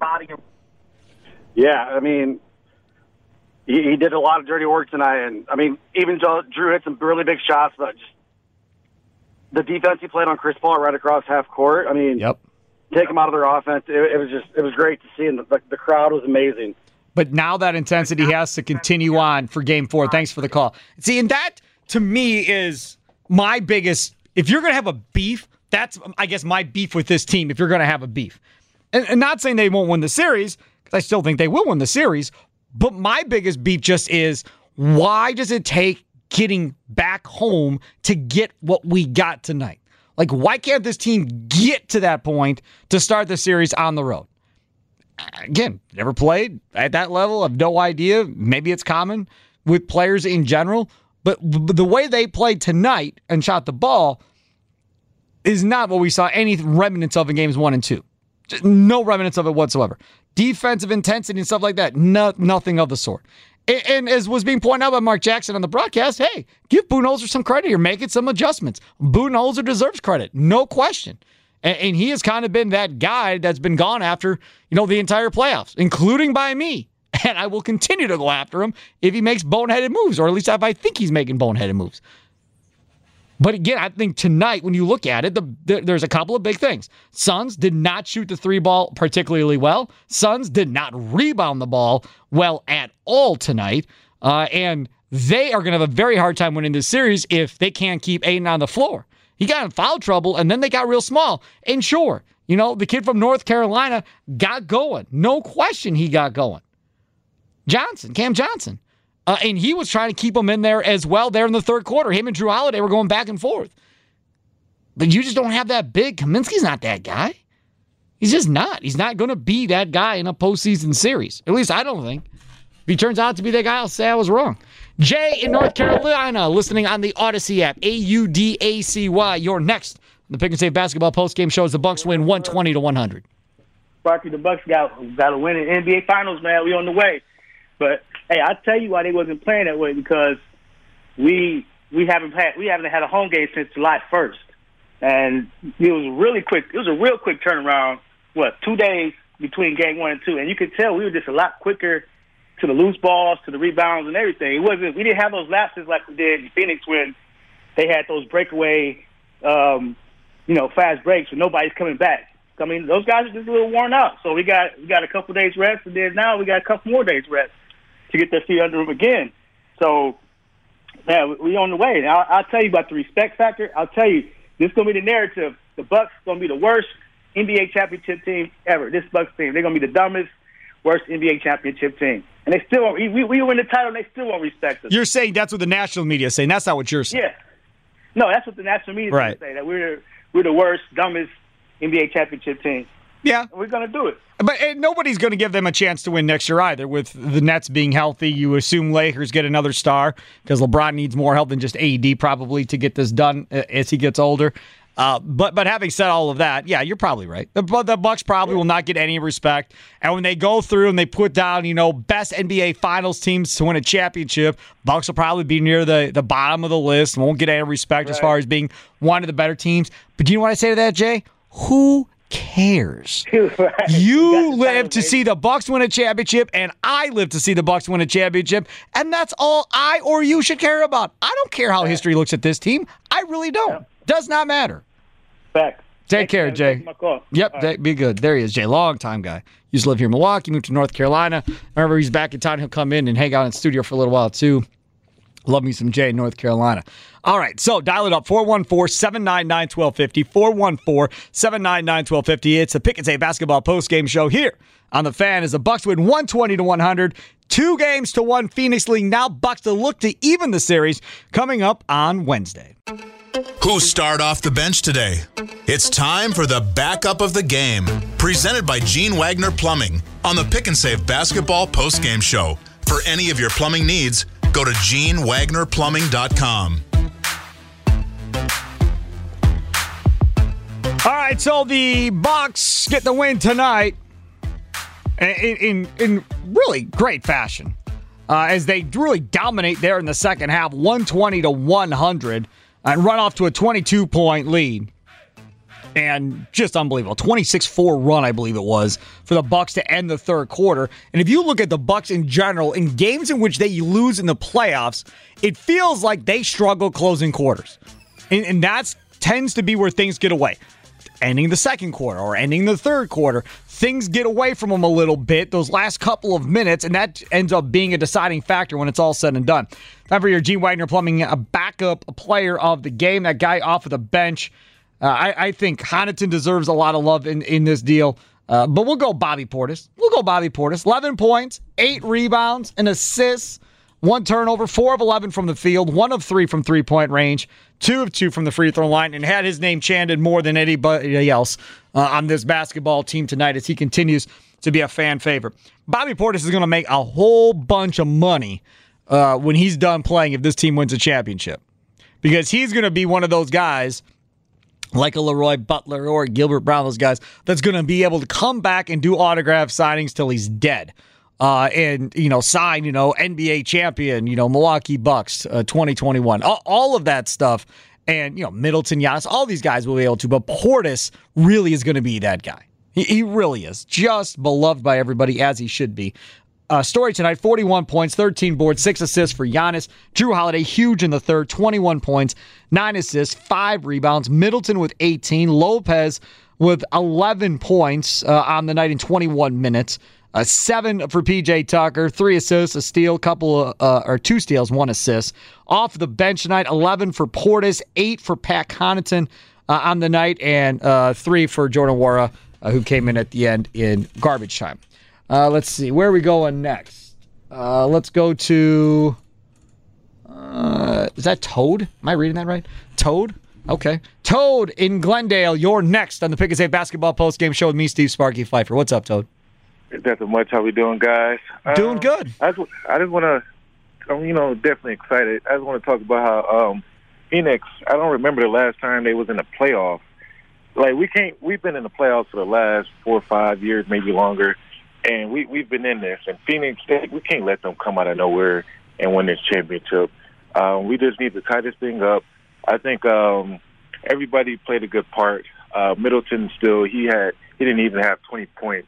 Yeah, I mean. He, he did a lot of dirty work tonight, and I mean, even Drew hit some really big shots, but just the defense he played on Chris Paul right across half court. I mean, yep. Take him out of their offense. It, it was just, it was great to see, and the, the crowd was amazing. But now that intensity has to continue on for Game Four. Thanks for the call. See, and that to me is my biggest. If you're going to have a beef, that's I guess my beef with this team. If you're going to have a beef, and, and not saying they won't win the series, because I still think they will win the series. But my biggest beef just is, why does it take getting back home to get what we got tonight? Like, why can't this team get to that point to start the series on the road? Again, never played at that level. I have no idea. Maybe it's common with players in general. But the way they played tonight and shot the ball is not what we saw any remnants of in games one and two. Just no remnants of it whatsoever. Defensive intensity and stuff like that, no, nothing of the sort. And, and as was being pointed out by Mark Jackson on the broadcast, hey, give Budenholzer some credit here. Making some adjustments. Budenholzer deserves credit, no question. And, and he has kind of been that guy that's been gone after, you know, the entire playoffs, including by me. And I will continue to go after him if he makes boneheaded moves, or at least if I think he's making boneheaded moves. But again, I think tonight, when you look at it, the, the, there's a couple of big things. Suns did not shoot the three ball particularly well. Suns did not rebound the ball well at all tonight. Uh, and they are going to have a very hard time winning this series if they can't keep Ayton on the floor. He got in foul trouble, and then they got real small. And sure, you know, the kid from North Carolina got going. No question he got going. Johnson, Cam Johnson. Uh, and he was trying to keep him in there as well there in the third quarter. Him and Drew Holiday were going back and forth. But you just don't have that big. Kaminsky's not that guy. He's just not. He's not going to be that guy in a postseason series. At least I don't think. If he turns out to be that guy, I'll say I was wrong. Jay in North Carolina, listening on the Odyssey app. A U D A C Y. You're next. The Pick and Save Basketball postgame shows the Bucks win one twenty to one hundred. Sparky, the Bucks got got to win in N B A Finals, man. We on the way. But hey, I'll tell you why they wasn't playing that way, because we we haven't had we haven't had a home game since July first, and it was really quick. It was a real quick turnaround. What, two days between game one and two, and you could tell we were just a lot quicker to the loose balls, to the rebounds, and everything. It wasn't. We didn't have those lapses like we did in Phoenix when they had those breakaway, um, you know, fast breaks when nobody's coming back. I mean, those guys are just a little worn out. So we got we got a couple days rest, and then now we got a couple more days rest to get their feet under them again. So, yeah, we on the way. Now, I'll tell you about the respect factor. I'll tell you, this is going to be the narrative. The Bucks going to be the worst N B A championship team ever. This Bucks team, they're going to be the dumbest, worst N B A championship team. And they still won't. We, we win the title, and they still won't respect us. You're saying that's what the national media is saying. That's not what you're saying. Yeah. No, that's what the national media right. is saying, that we're, we're the worst, dumbest N B A championship team. Yeah. And we're going to do it. But and nobody's going to give them a chance to win next year either. With the Nets being healthy, you assume Lakers get another star because LeBron needs more help than just A D probably to get this done as he gets older. Uh, but but having said all of that, yeah, you're probably right. The, the Bucks probably will not get any respect. And when they go through and they put down, you know, best N B A Finals teams to win a championship, Bucks will probably be near the, the bottom of the list and won't get any respect right. as far as being one of the better teams. But do you know what I say to that, Jay? Who cares? Right. You live to see the Bucks win a championship, and I live to see the Bucks win a championship, and that's all I or you should care about. I don't care how history looks at this team. I really don't. Yeah. Does not matter. Back. Take Thank care, you, Jay. Yep, right. Be good. There he is, Jay. Long time guy. Used to live here in Milwaukee, moved to North Carolina. Whenever he's back in town, he'll come in and hang out in the studio for a little while, too. Love me some Jay in North Carolina. All right, so dial it up, four one four, seven nine nine, one two five zero, four one four, seven nine nine, one two five zero. It's the Pick and Save Basketball postgame show here on The Fan as the Bucks win one twenty to one hundred. Two games to one. Phoenix leading now. Bucks to look to even the series coming up on Wednesday. Who starred off the bench today? It's time for the backup of the game, presented by Gene Wagner Plumbing on the Pick and Save Basketball postgame show. For any of your plumbing needs, go to gene wagner plumbing dot com. All right, so the Bucks get the win tonight in, in, in really great fashion uh, as they really dominate there in the second half, one twenty to one hundred, and run off to a twenty-two point lead. And just unbelievable. twenty-six four run, I believe it was, for the Bucks to end the third quarter. And if you look at the Bucks in general, in games in which they lose in the playoffs, it feels like they struggle closing quarters. And, and that tends to be where things get away. Ending the second quarter or ending the third quarter, things get away from them a little bit those last couple of minutes, and that ends up being a deciding factor when it's all said and done. Time for your Gene Wagner Plumbing, a backup player of the game, that guy off of the bench. Uh, I, I think Connaughton deserves a lot of love in, in this deal. Uh, but we'll go Bobby Portis. We'll go Bobby Portis. eleven points, eight rebounds, an assist, one turnover, four of eleven from the field, one of three from three-point range, two of two from the free throw line, and had his name chanted more than anybody else uh, on this basketball team tonight as he continues to be a fan favorite. Bobby Portis is going to make a whole bunch of money uh, when he's done playing if this team wins a championship. Because he's going to be one of those guys like a Leroy Butler or Gilbert Brown, those guys, that's going to be able to come back and do autograph signings till he's dead. Uh, and, you know, sign, you know, N B A champion, you know, Milwaukee Bucks, uh, twenty twenty-one. All, all of that stuff. And, you know, Middleton, Giannis, all these guys will be able to. But Portis really is going to be that guy. He, he really is. Just beloved by everybody, as he should be. uh, story tonight, forty-one points, thirteen boards, six assists for Giannis. Jrue Holiday, huge in the third, twenty-one points, nine assists, five rebounds. Middleton with eighteen. Lopez with eleven points uh, on the night in twenty-one minutes. Uh, seven for P J Tucker, three assists, a steal, couple of, uh, or two steals, one assist. Off the bench tonight, eleven for Portis, eight for Pat Connaughton uh, on the night, and uh, three for Jordan Nwora, uh, who came in at the end in garbage time. Uh, let's see, where are we going next? Uh, let's go to, uh, is that Toad? Am I reading that right? Toad? Okay. Toad in Glendale, you're next on the Pick and Save Basketball Postgame Show with me, Steve Sparky Pfeiffer. What's up, Toad? Nothing much. How we doing, guys? Doing um, good. I just, I just want to, I'm, you know, definitely excited. I just want to talk about how um, Phoenix, I don't remember the last time they was in the playoffs. Like, we can't, we've been in the playoffs for the last four or five years, maybe longer, and we, we've been in this. And Phoenix, they, we can't let them come out of nowhere and win this championship. Um, we just need to tie this thing up. I think um, everybody played a good part. Uh, Middleton still, he had, he didn't even have twenty points.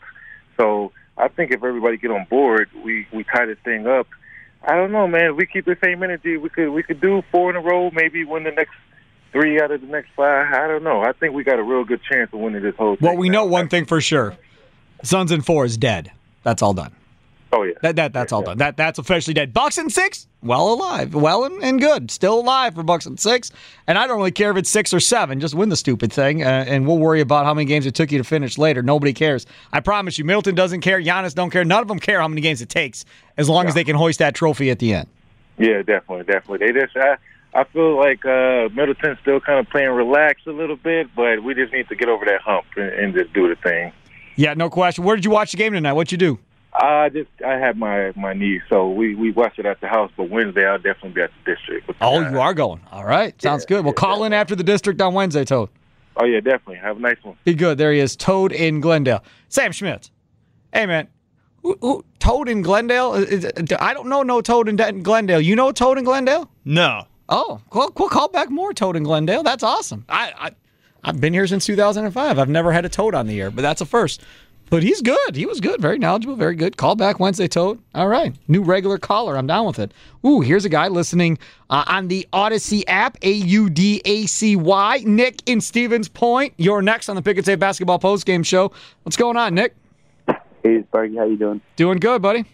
So I think if everybody get on board, we, we tie this thing up. I don't know, man. If we keep the same energy, we could we could do four in a row, maybe win the next three out of the next five. I don't know. I think we got a real good chance of winning this whole thing. Well, we know one thing for sure. Suns in four is dead. That's all done. Oh, yeah. That, that That's all done. That That's officially dead. Bucks in six, well alive. Well and, and good. Still alive for Bucks in six. And I don't really care if it's six or seven. Just win the stupid thing, uh, and we'll worry about how many games it took you to finish later. Nobody cares. I promise you, Middleton doesn't care. Giannis don't care. None of them care how many games it takes, as long yeah. as they can hoist that trophy at the end. Yeah, definitely, definitely. They just, I, I feel like uh, Middleton's still kind of playing relaxed a little bit, but we just need to get over that hump and, and just do the thing. Yeah, no question. Where did you watch the game tonight? What'd you do? I just I had my, my niece, so we, we watched it at the house. But Wednesday, I'll definitely be at the district. Oh, you are going. All right, sounds yeah, good. We'll yeah, call yeah. in after the district on Wednesday, Toad. Oh yeah, definitely. Have a nice one. Be good. There he is, Toad in Glendale. Sam Schmidt. Hey man, who, who, Toad in Glendale? I don't know no Toad in Glendale. You know Toad in Glendale? No. Oh, well, we'll call back more Toad in Glendale. That's awesome. I, I I've been here since two thousand five. I've never had a Toad on the air, but that's a first. But he's good. He was good. Very knowledgeable. Very good. Call back Wednesday, Toad. All right. New regular caller. I'm down with it. Ooh, here's a guy listening uh, on the Odyssey app, A U D A C Y. Nick in Stevens Point. You're next on the Pick and Save Basketball Postgame Show. What's going on, Nick? Hey, Sparky. How you doing? Doing good, buddy.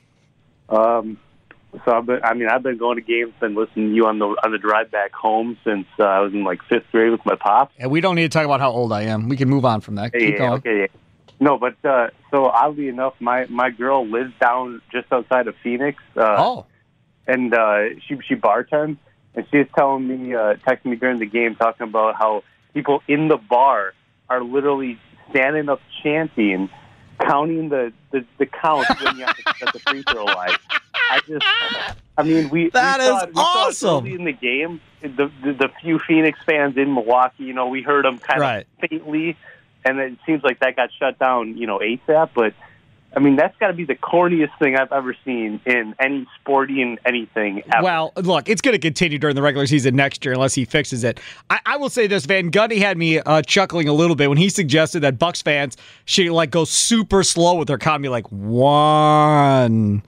Um, so I've been, I mean, I've been going to games, been listening to you on the on the drive back home since uh, I was in like fifth grade with my pops. And we don't need to talk about how old I am. We can move on from that. Keep yeah, going. Okay, yeah. No, but uh, so oddly enough, my, my girl lives down just outside of Phoenix. Uh, oh. And uh, she she bartends, and she was telling me, uh, texting me during the game, talking about how people in the bar are literally standing up chanting, counting the, the, the count when you have to set the free throw line. I just, I mean, we that we is saw, we awesome. Saw it early in the game, the, the the few Phoenix fans in Milwaukee, you know, we heard them kind right. of faintly. And it seems like that got shut down, you know, ASAP. But, I mean, that's got to be the corniest thing I've ever seen in any sporting anything ever. Well, look, it's going to continue during the regular season next year unless he fixes it. I, I will say this, Van Gundy had me uh, chuckling a little bit when he suggested that Bucks fans should, like, go super slow with their count, be like, one,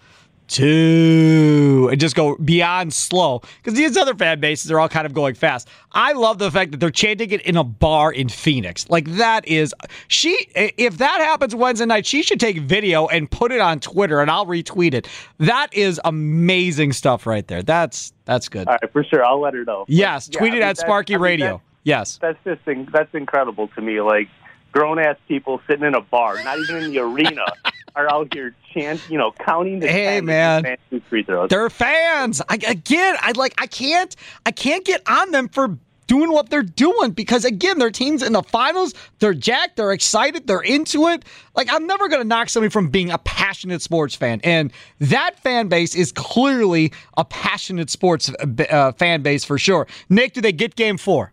two, and just go beyond slow. Because these other fan bases are all kind of going fast. I love the fact that they're chanting it in a bar in Phoenix. Like, that is, she, if that happens Wednesday night, she should take video and put it on Twitter, and I'll retweet it. That is amazing stuff right there. That's that's good. All right, for sure. I'll let her know. Yes, but, tweet yeah, it I mean, at Sparky I mean, Radio. That's, yes. That's just, that's incredible to me. Like, grown-ass people sitting in a bar, not even in the arena, are out here chanting, you know, counting the hey man, free throws. They're fans. I, again, I like. I can't. I can't get on them for doing what they're doing because again, their team's in the finals. They're jacked. They're excited. They're into it. Like, I'm never going to knock somebody from being a passionate sports fan, and that fan base is clearly a passionate sports uh, fan base for sure. Nick, do they get game four?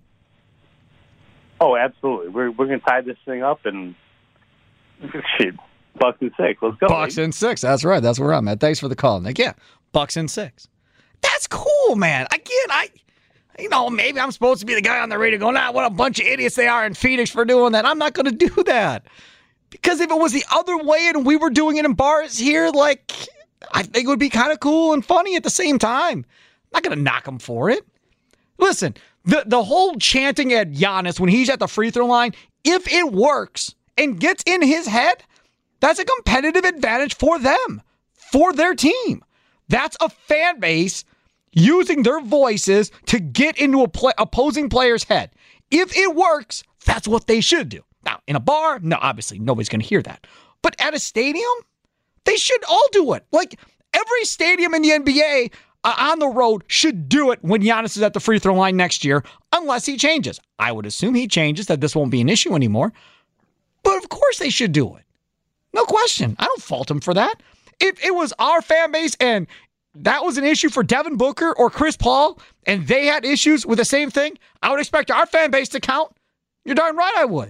Oh, absolutely. We're we're going to tie this thing up and shit. Bucks and six. Let's go. Bucks and six. That's right. That's where I'm at. Thanks for the call, Nick. Yeah, Bucks and six. That's cool, man. Again, I, you know, maybe I'm supposed to be the guy on the radio going, ah, what a bunch of idiots they are in Phoenix for doing that. I'm not going to do that. Because if it was the other way and we were doing it in bars here, like, I think it would be kind of cool and funny at the same time. I'm not going to knock him for it. Listen, the, the whole chanting at Giannis when he's at the free throw line, if it works and gets in his head, that's a competitive advantage for them, for their team. That's a fan base using their voices to get into a play, opposing player's head. If it works, that's what they should do. Now, in a bar, no, obviously nobody's going to hear that. But at a stadium, they should all do it. Like, every stadium in the N B A uh, on the road should do it when Giannis is at the free throw line next year, unless he changes. I would assume he changes, that this won't be an issue anymore. But of course they should do it. No question. I don't fault him for that. If it was our fan base and that was an issue for Devin Booker or Chris Paul, and they had issues with the same thing, I would expect our fan base to count. You're darn right I would.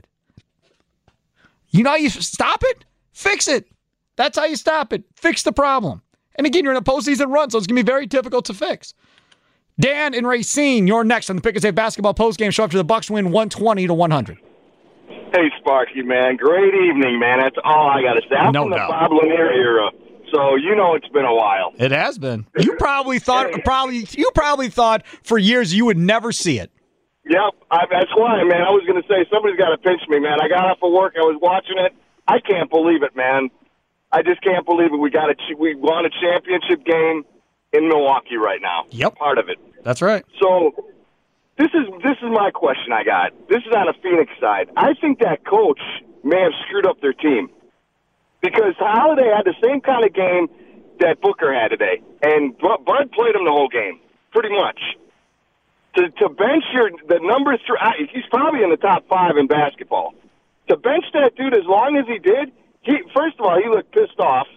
You know how you stop it? Fix it. That's how you stop it. Fix the problem. And again, you're in a postseason run, so it's going to be very difficult to fix. Dan and Racine, you're next on the Pick and Save Basketball postgame show after the Bucks win one twenty to one hundred. Hey, Sparky, man. Great evening, man. That's all I got to say. I'm No from the doubt. Bob Lanier era, so you know it's been a while. It has been. You probably thought probably you probably thought for years you would never see it. Yep, I, that's why, man. I was going to say, somebody's got to pinch me, man. I got off of work. I was watching it. I can't believe it, man. I just can't believe it. We got a we won a championship game in Milwaukee right now. Yep, part of it. That's right. So this is this is my question I got. This is on the Phoenix side. I think that coach may have screwed up their team because Holiday had the same kind of game that Booker had today, and Bud Bud played him the whole game, pretty much. To to bench your the number three, he's probably in the top five in basketball. To bench that dude as long as he did, he first of all he looked pissed off.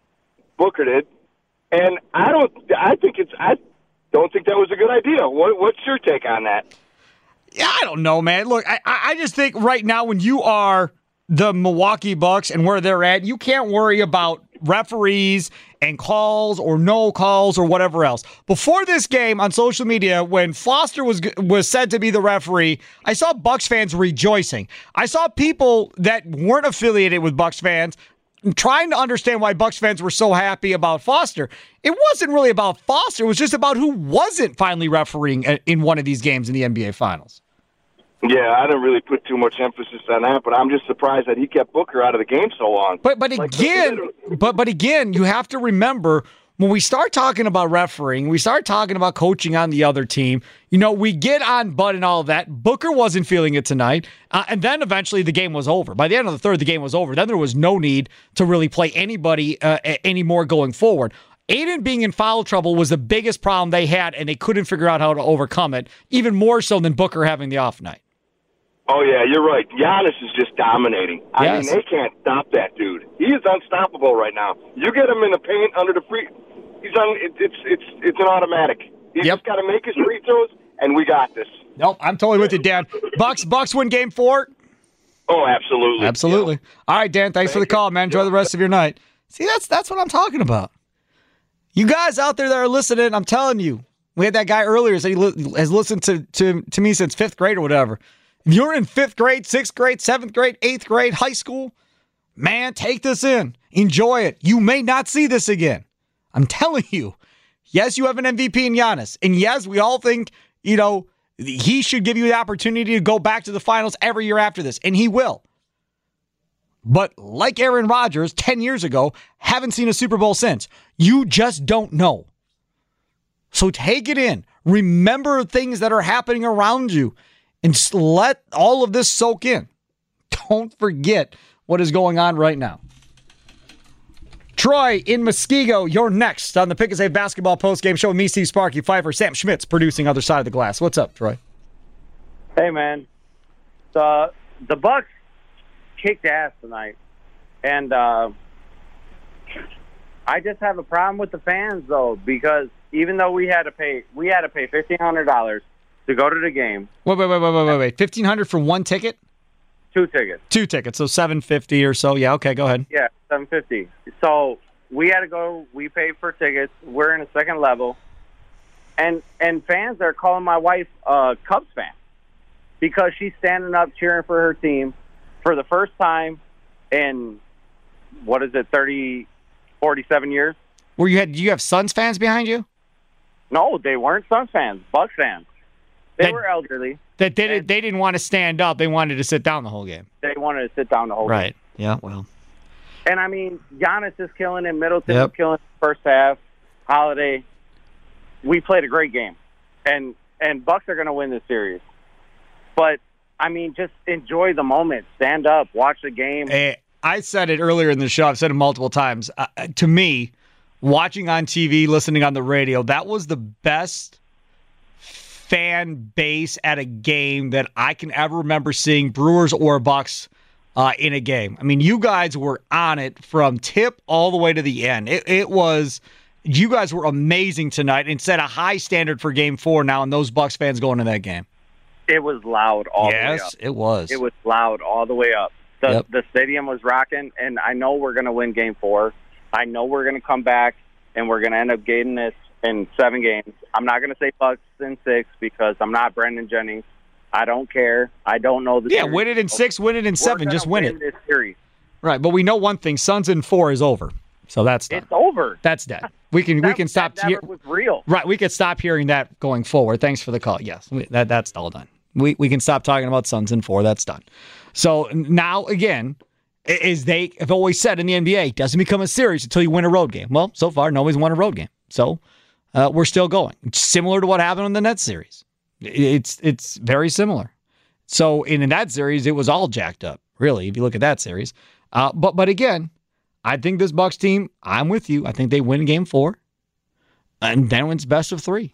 Booker did, and I don't. I think it's. I don't think that was a good idea. What, what's your take on that? Yeah, I don't know, man. Look, I, I just think right now when you are the Milwaukee Bucks and where they're at, you can't worry about referees and calls or no calls or whatever else. Before this game on social media, when Foster was was said to be the referee, I saw Bucks fans rejoicing. I saw people that weren't affiliated with Bucks fans trying to understand why Bucks fans were so happy about Foster. It wasn't really about Foster. It was just about who wasn't finally refereeing in one of these games in the N B A Finals. Yeah, I didn't really put too much emphasis on that, but I'm just surprised that he kept Booker out of the game so long. But but Like, again, but but again, you have to remember when we start talking about refereeing, we start talking about coaching on the other team. You know, we get on Bud and all of that. Booker wasn't feeling it tonight, uh, and then eventually the game was over. By the end of the third, the game was over. Then there was no need to really play anybody uh, anymore going forward. Aiden being in foul trouble was the biggest problem they had, and they couldn't figure out how to overcome it, even more so than Booker having the off night. Oh, yeah, you're right. Giannis is just dominating. I Yes. mean, they can't stop that dude. He is unstoppable right now. You get him in the paint under the free, he's on. It, it's it's it's an automatic. He's just got to make his free throws, and we got this. Nope, I'm totally with you, Dan. Bucks Bucks win game four. Oh, absolutely. Absolutely. All right, Dan, thanks for the call, man. Enjoy the rest of your night. See, that's that's what I'm talking about. You guys out there that are listening, I'm telling you, we had that guy earlier said he li- has listened to, to, to me since fifth grade or whatever. If you're in fifth grade, sixth grade, seventh grade, eighth grade, high school, man, take this in. Enjoy it. You may not see this again. I'm telling you. Yes, you have an M V P in Giannis. And yes, we all think, you know, he should give you the opportunity to go back to the finals every year after this. And he will. But like Aaron Rodgers ten years ago, haven't seen a Super Bowl since. You just don't know. So take it in. Remember things that are happening around you and just let all of this soak in. Don't forget what is going on right now. Troy in Muskego, you're next on the Pick and Save Basketball postgame show with me, Steve Sparky Pfeiffer. Sam Schmitz producing Other Side of the Glass. What's up, Troy? Hey, man. The the Bucks kicked ass tonight, and uh, I just have a problem with the fans though, because even though we had to pay, we had to pay fifteen hundred dollars to go to the game. Wait, wait, wait, wait, wait, wait, wait. Fifteen hundred for one ticket? Two tickets. Two tickets, so seven fifty or so. Yeah, okay, go ahead. Yeah, seven fifty. So we had to go. We paid for tickets. We're in a second level, and and fans are calling my wife a Cubs fan because she's standing up cheering for her team for the first time in what is it, thirty, forty-seven years? Were you had? Do you have Suns fans behind you? No, they weren't Suns fans. Bucks fans. They That- were elderly. That they did, they didn't want to stand up. They wanted to sit down the whole game. They wanted to sit down the whole game. Right. Yeah. Well. And I mean, Giannis is killing it. Middleton Yep. is killing it first half. Holiday. We played a great game, and and Bucks are going to win this series. But I mean, just enjoy the moment. Stand up, watch the game. Eh, I said it earlier in the show. I've said it multiple times. Uh, to me, watching on T V, listening on the radio, that was the best fan base at a game that I can ever remember seeing, Brewers or Bucks, uh, in a game. I mean, you guys were on it from tip all the way to the end. It, it was, you guys were amazing tonight and set a high standard for Game Four now, and those Bucks fans going to that game. It was loud all yes, the way up. Yes, it was. It was loud all the way up. The, Yep. the stadium was rocking, and I know we're going to win Game Four. I know we're going to come back, and we're going to end up getting this in seven games. I'm not going to say Bucks in six because I'm not Brendan Jennings. I don't care. I don't know the Yeah, series. win it in six, win it in We're seven, gonna just win it. This series. Right, but we know one thing: Suns in four is over, so that's done. It's over. That's dead. We can we That- can stop. that never was real. Right, we can stop hearing that going forward. Thanks for the call. Yes, we, that that's all done. We we can stop talking about Suns in four. That's done. So now again, is they have always said in the N B A, doesn't become a series until you win a road game. Well, so far nobody's won a road game, so uh, we're still going. It's similar to what happened in the Nets series. It's it's very similar. So in, in that series, it was all jacked up, really, if you look at that series. Uh, but but again, I think this Bucks team, I'm with you. I think they win game four, and then it's best of three.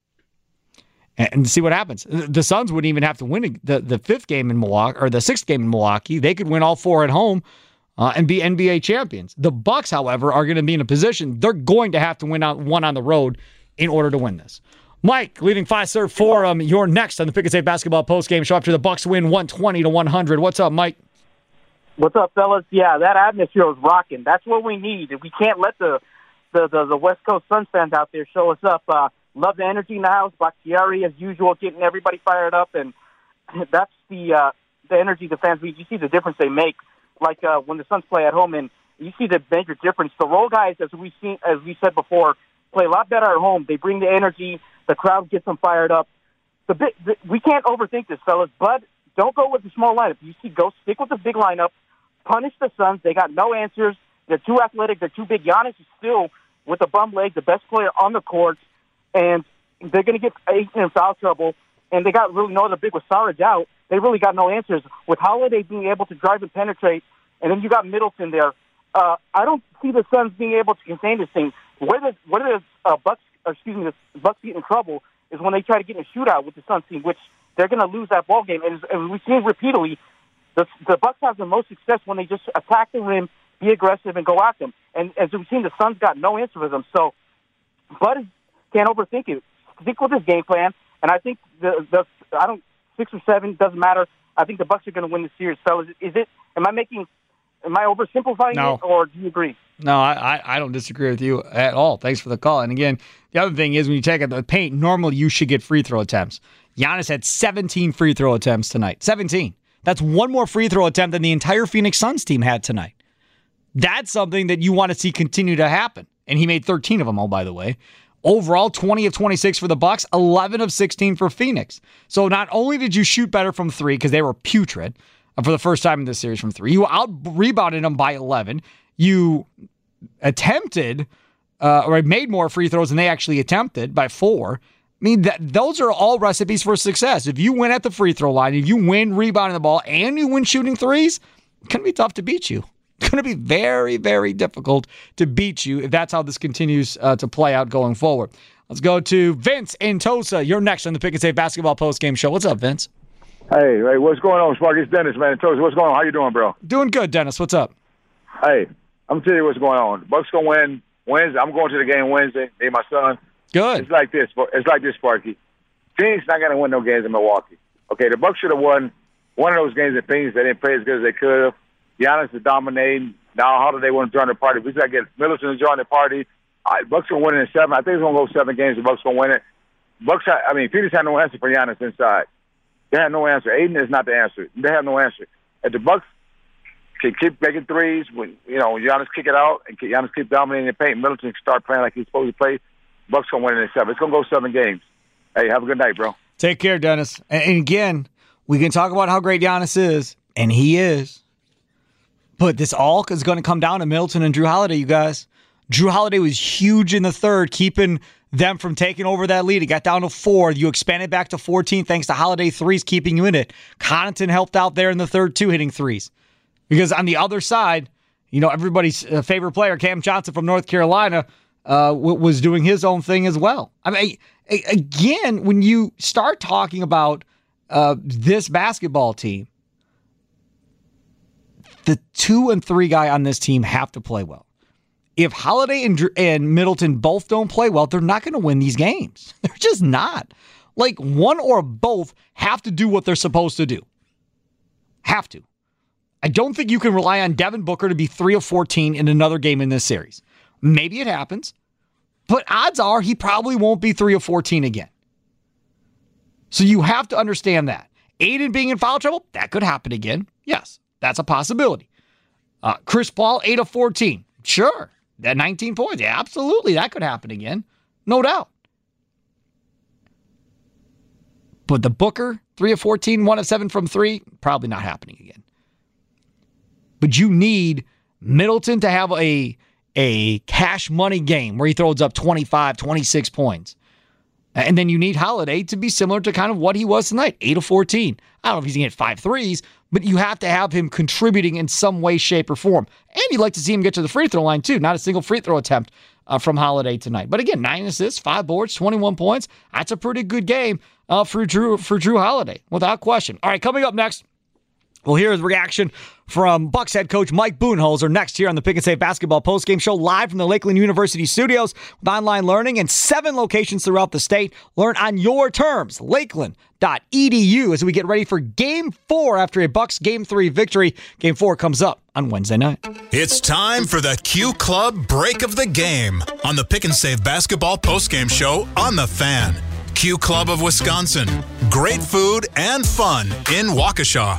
And, and see what happens. The Suns wouldn't even have to win the, the fifth game in Milwaukee, or the sixth game in Milwaukee. They could win all four at home uh, and be N B A champions. The Bucks, however, are going to be in a position, they're going to have to win out one on the road in order to win this. Mike, leading Fiserv Forum, you're next on the Pick and Save Basketball postgame show after the Bucks win one twenty to one hundred. What's up, Mike? What's up, fellas? Yeah, that atmosphere was rocking. That's what we need. We can't let the the, the, the West Coast Suns fans out there show us up. Uh, love the energy in the house. Bakhtiari, as usual, getting everybody fired up, and that's the uh, the energy the fans. You see the difference they make. Like uh, when the Suns play at home, and you see the major difference. The role guys, as we seen, as we said before, play a lot better at home. They bring the energy. The crowd gets them fired up. The big, the, we can't overthink this, fellas. But don't go with the small lineup. You see, go stick with the big lineup. Punish the Suns. They got no answers. They're too athletic. They're too big. Giannis is still, with a bum leg, the best player on the court. And they're going to get Ayton in foul trouble. And they got really no other big with Sarge out. They really got no answers. With Holiday being able to drive and penetrate, and then you got Middleton there. Uh, I don't see the Suns being able to contain this thing. Where the where the uh, Bucks, or excuse me, the Bucks get in trouble is when they try to get in a shootout with the Suns team, which they're going to lose that ball game. And, and we've seen repeatedly, the the Bucks have the most success when they just attack the rim, be aggressive, and go at them. And as we've seen, the Suns got no answer for them. So, Bud can't overthink it. Stick with his game plan, and I think the the I don't six or seven doesn't matter. I think the Bucks are going to win the series, fellas. Is it? Am I making? Am I oversimplifying No. it, or do you agree? No, I, I I don't disagree with you at all. Thanks for the call. And again, the other thing is when you take out the paint, normally you should get free throw attempts. Giannis had seventeen free throw attempts tonight. seventeen. That's one more free throw attempt than the entire Phoenix Suns team had tonight. That's something that you want to see continue to happen. And he made thirteen of them, oh, by the way. Overall, twenty of twenty-six for the Bucks, eleven of sixteen for Phoenix. So not only did you shoot better from three, because they were putrid for the first time in this series from three, you out-rebounded them by eleven. You attempted, uh, or made more free throws than they actually attempted by four. I mean, that, those are all recipes for success. If you win at the free throw line, if you win rebounding the ball, and you win shooting threes, it's going to be tough to beat you. It's going to be very, very difficult to beat you if that's how this continues uh, to play out going forward. Let's go to Vince in Tosa. You're next on the Pick and Save Basketball postgame show. What's up, Vince? Hey, hey, what's going on, Sparky? It's Dennis, man. Tosa, what's going on? How you doing, bro? Doing good, Dennis. What's up? Hey, I'm telling you what's going on. Bucks gonna win Wednesday. I'm going to the game Wednesday. Me and my son. Good. It's like this. It's like this, Sparky. Phoenix not gonna win no games in Milwaukee. Okay, the Bucks should have won one of those games in Phoenix. They didn't play as good as they could have. Giannis is dominating. Now, how do they want to join the party? We got to get Middleton to join the party. All right, Bucks gonna win it in seven. I think it's gonna go seven games. The Bucks gonna win it. Bucks. Ha- I mean, Phoenix had no answer for Giannis inside. They have no answer. Aiden is not the answer. They have no answer. If the Bucks keep, keep making threes. When you know when Giannis kick it out and Giannis keep dominating the paint, Middleton start playing like he's supposed to play. Bucks gonna win in seven. It's gonna go seven games. Hey, have a good night, bro. Take care, Dennis. And again, we can talk about how great Giannis is, and he is. But this all is going to come down to Middleton and Jrue Holiday, you guys. Jrue Holiday was huge in the third, keeping them from taking over that lead. It got down to four. You expanded back to fourteen thanks to Holiday threes keeping you in it. Connaughton helped out there in the third, too, hitting threes. Because on the other side, you know, everybody's favorite player, Cam Johnson from North Carolina, uh, was doing his own thing as well. I mean, again, when you start talking about uh, this basketball team, the two and three guy on this team have to play well. If Holiday and, and Middleton both don't play well, they're not going to win these games. They're just not. Like, one or both have to do what they're supposed to do. Have to. I don't think you can rely on Devin Booker to be three of fourteen in another game in this series. Maybe it happens, but odds are he probably won't be three of fourteen again. So you have to understand that. Aiden being in foul trouble, that could happen again. Yes, that's a possibility. Uh, Chris Paul, eight of fourteen. Sure. That nineteen points. Yeah, absolutely. That could happen again. No doubt. But the Booker, three of fourteen, one of seven from three, probably not happening again. But you need Middleton to have a, a cash money game where he throws up twenty-five, twenty-six points. And then you need Holiday to be similar to kind of what he was tonight, eight of fourteen. I don't know if he's going to hit five threes, but you have to have him contributing in some way, shape, or form. And you'd like to see him get to the free throw line, too. Not a single free throw attempt uh, from Holiday tonight. But again, nine assists, five boards, twenty-one points. That's a pretty good game uh, for Jrue, for Jrue Holiday, without question. All right, coming up next, we'll hear his reaction from Bucks head coach Mike Budenholzer next here on the Pick and Save Basketball postgame show, live from the Lakeland University studios with online learning in seven locations throughout the state. Learn on your terms, lakeland dot e d u, as we get ready for Game four after a Bucks Game three victory. Game four comes up on Wednesday night. It's time for the Q Club Break of the Game on the Pick and Save Basketball postgame show on The Fan. Q Club of Wisconsin. Great food and fun in Waukesha.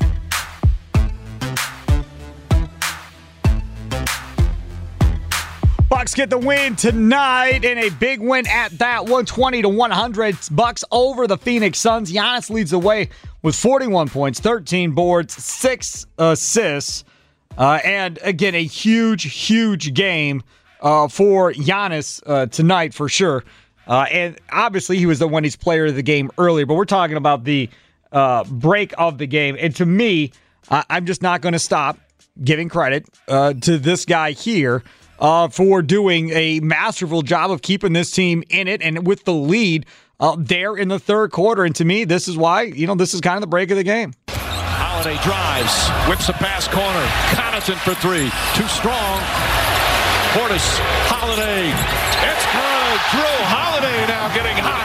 Bucks get the win tonight in a big win at that, one twenty to one hundred. Bucks over the Phoenix Suns. Giannis leads the way with forty-one points, thirteen boards, six assists. Uh, and again, a huge, huge game uh, for Giannis uh, tonight for sure. Uh, and obviously, he was the Wendy's player of the game earlier, but we're talking about the uh, break of the game. And to me, uh, I'm just not going to stop giving credit uh, to this guy here. Uh, for doing a masterful job of keeping this team in it and with the lead uh, there in the third quarter. And to me, this is why, you know, this is kind of the break of the game. Holiday drives, whips the pass corner. Connaughton for three. Too strong. Portis, Holiday. It's good. Jrue Holiday now getting hot.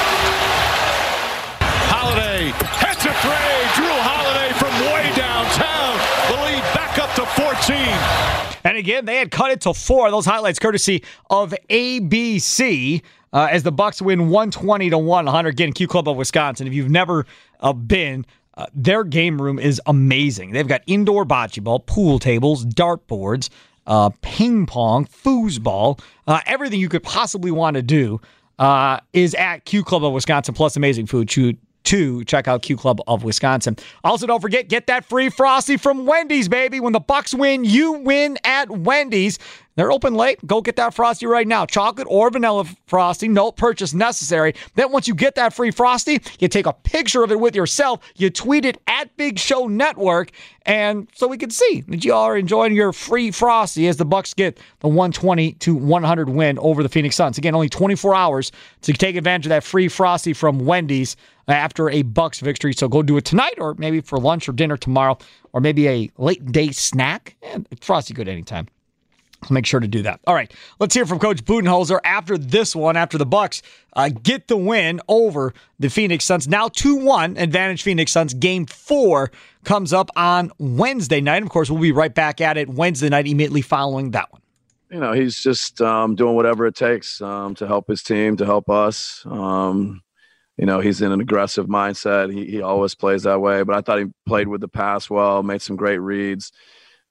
Holiday hits a three. Jrue Holiday from way downtown. The lead back up to fourteen. And again, they had cut it to four. Those highlights courtesy of A B C uh, as the Bucks win one twenty to one hundred. Again, Q Club of Wisconsin. If you've never uh, been, uh, their game room is amazing. They've got indoor bocce ball, pool tables, dartboards, uh, ping pong, foosball, uh, everything you could possibly want to do uh, is at Q Club of Wisconsin, plus amazing food. Chew, To check out Q Club of Wisconsin. Also, don't forget, get that free Frosty from Wendy's, baby. When the Bucks win, you win at Wendy's. They're open late. Go get that Frosty right now. Chocolate or vanilla Frosty. No purchase necessary. Then once you get that free Frosty, you take a picture of it with yourself. You tweet it at Big Show Network, and so we can see that you all are enjoying your free Frosty as the Bucks get the one twenty to one hundred win over the Phoenix Suns. Again, only twenty-four hours to take advantage of that free Frosty from Wendy's after a Bucks victory. So go do it tonight, or maybe for lunch or dinner tomorrow, or maybe a late day snack. And Frosty good anytime. So make sure to do that. All right, let's hear from Coach Budenholzer after this one, after the Bucks uh, get the win over the Phoenix Suns. Now two one, advantage Phoenix Suns. Game four comes up on Wednesday night. Of course, we'll be right back at it Wednesday night immediately following that one. You know, he's just um, doing whatever it takes um, to help his team, to help us. Um, you know, he's in an aggressive mindset. He, he always plays that way. But I thought he played with the pass well, made some great reads.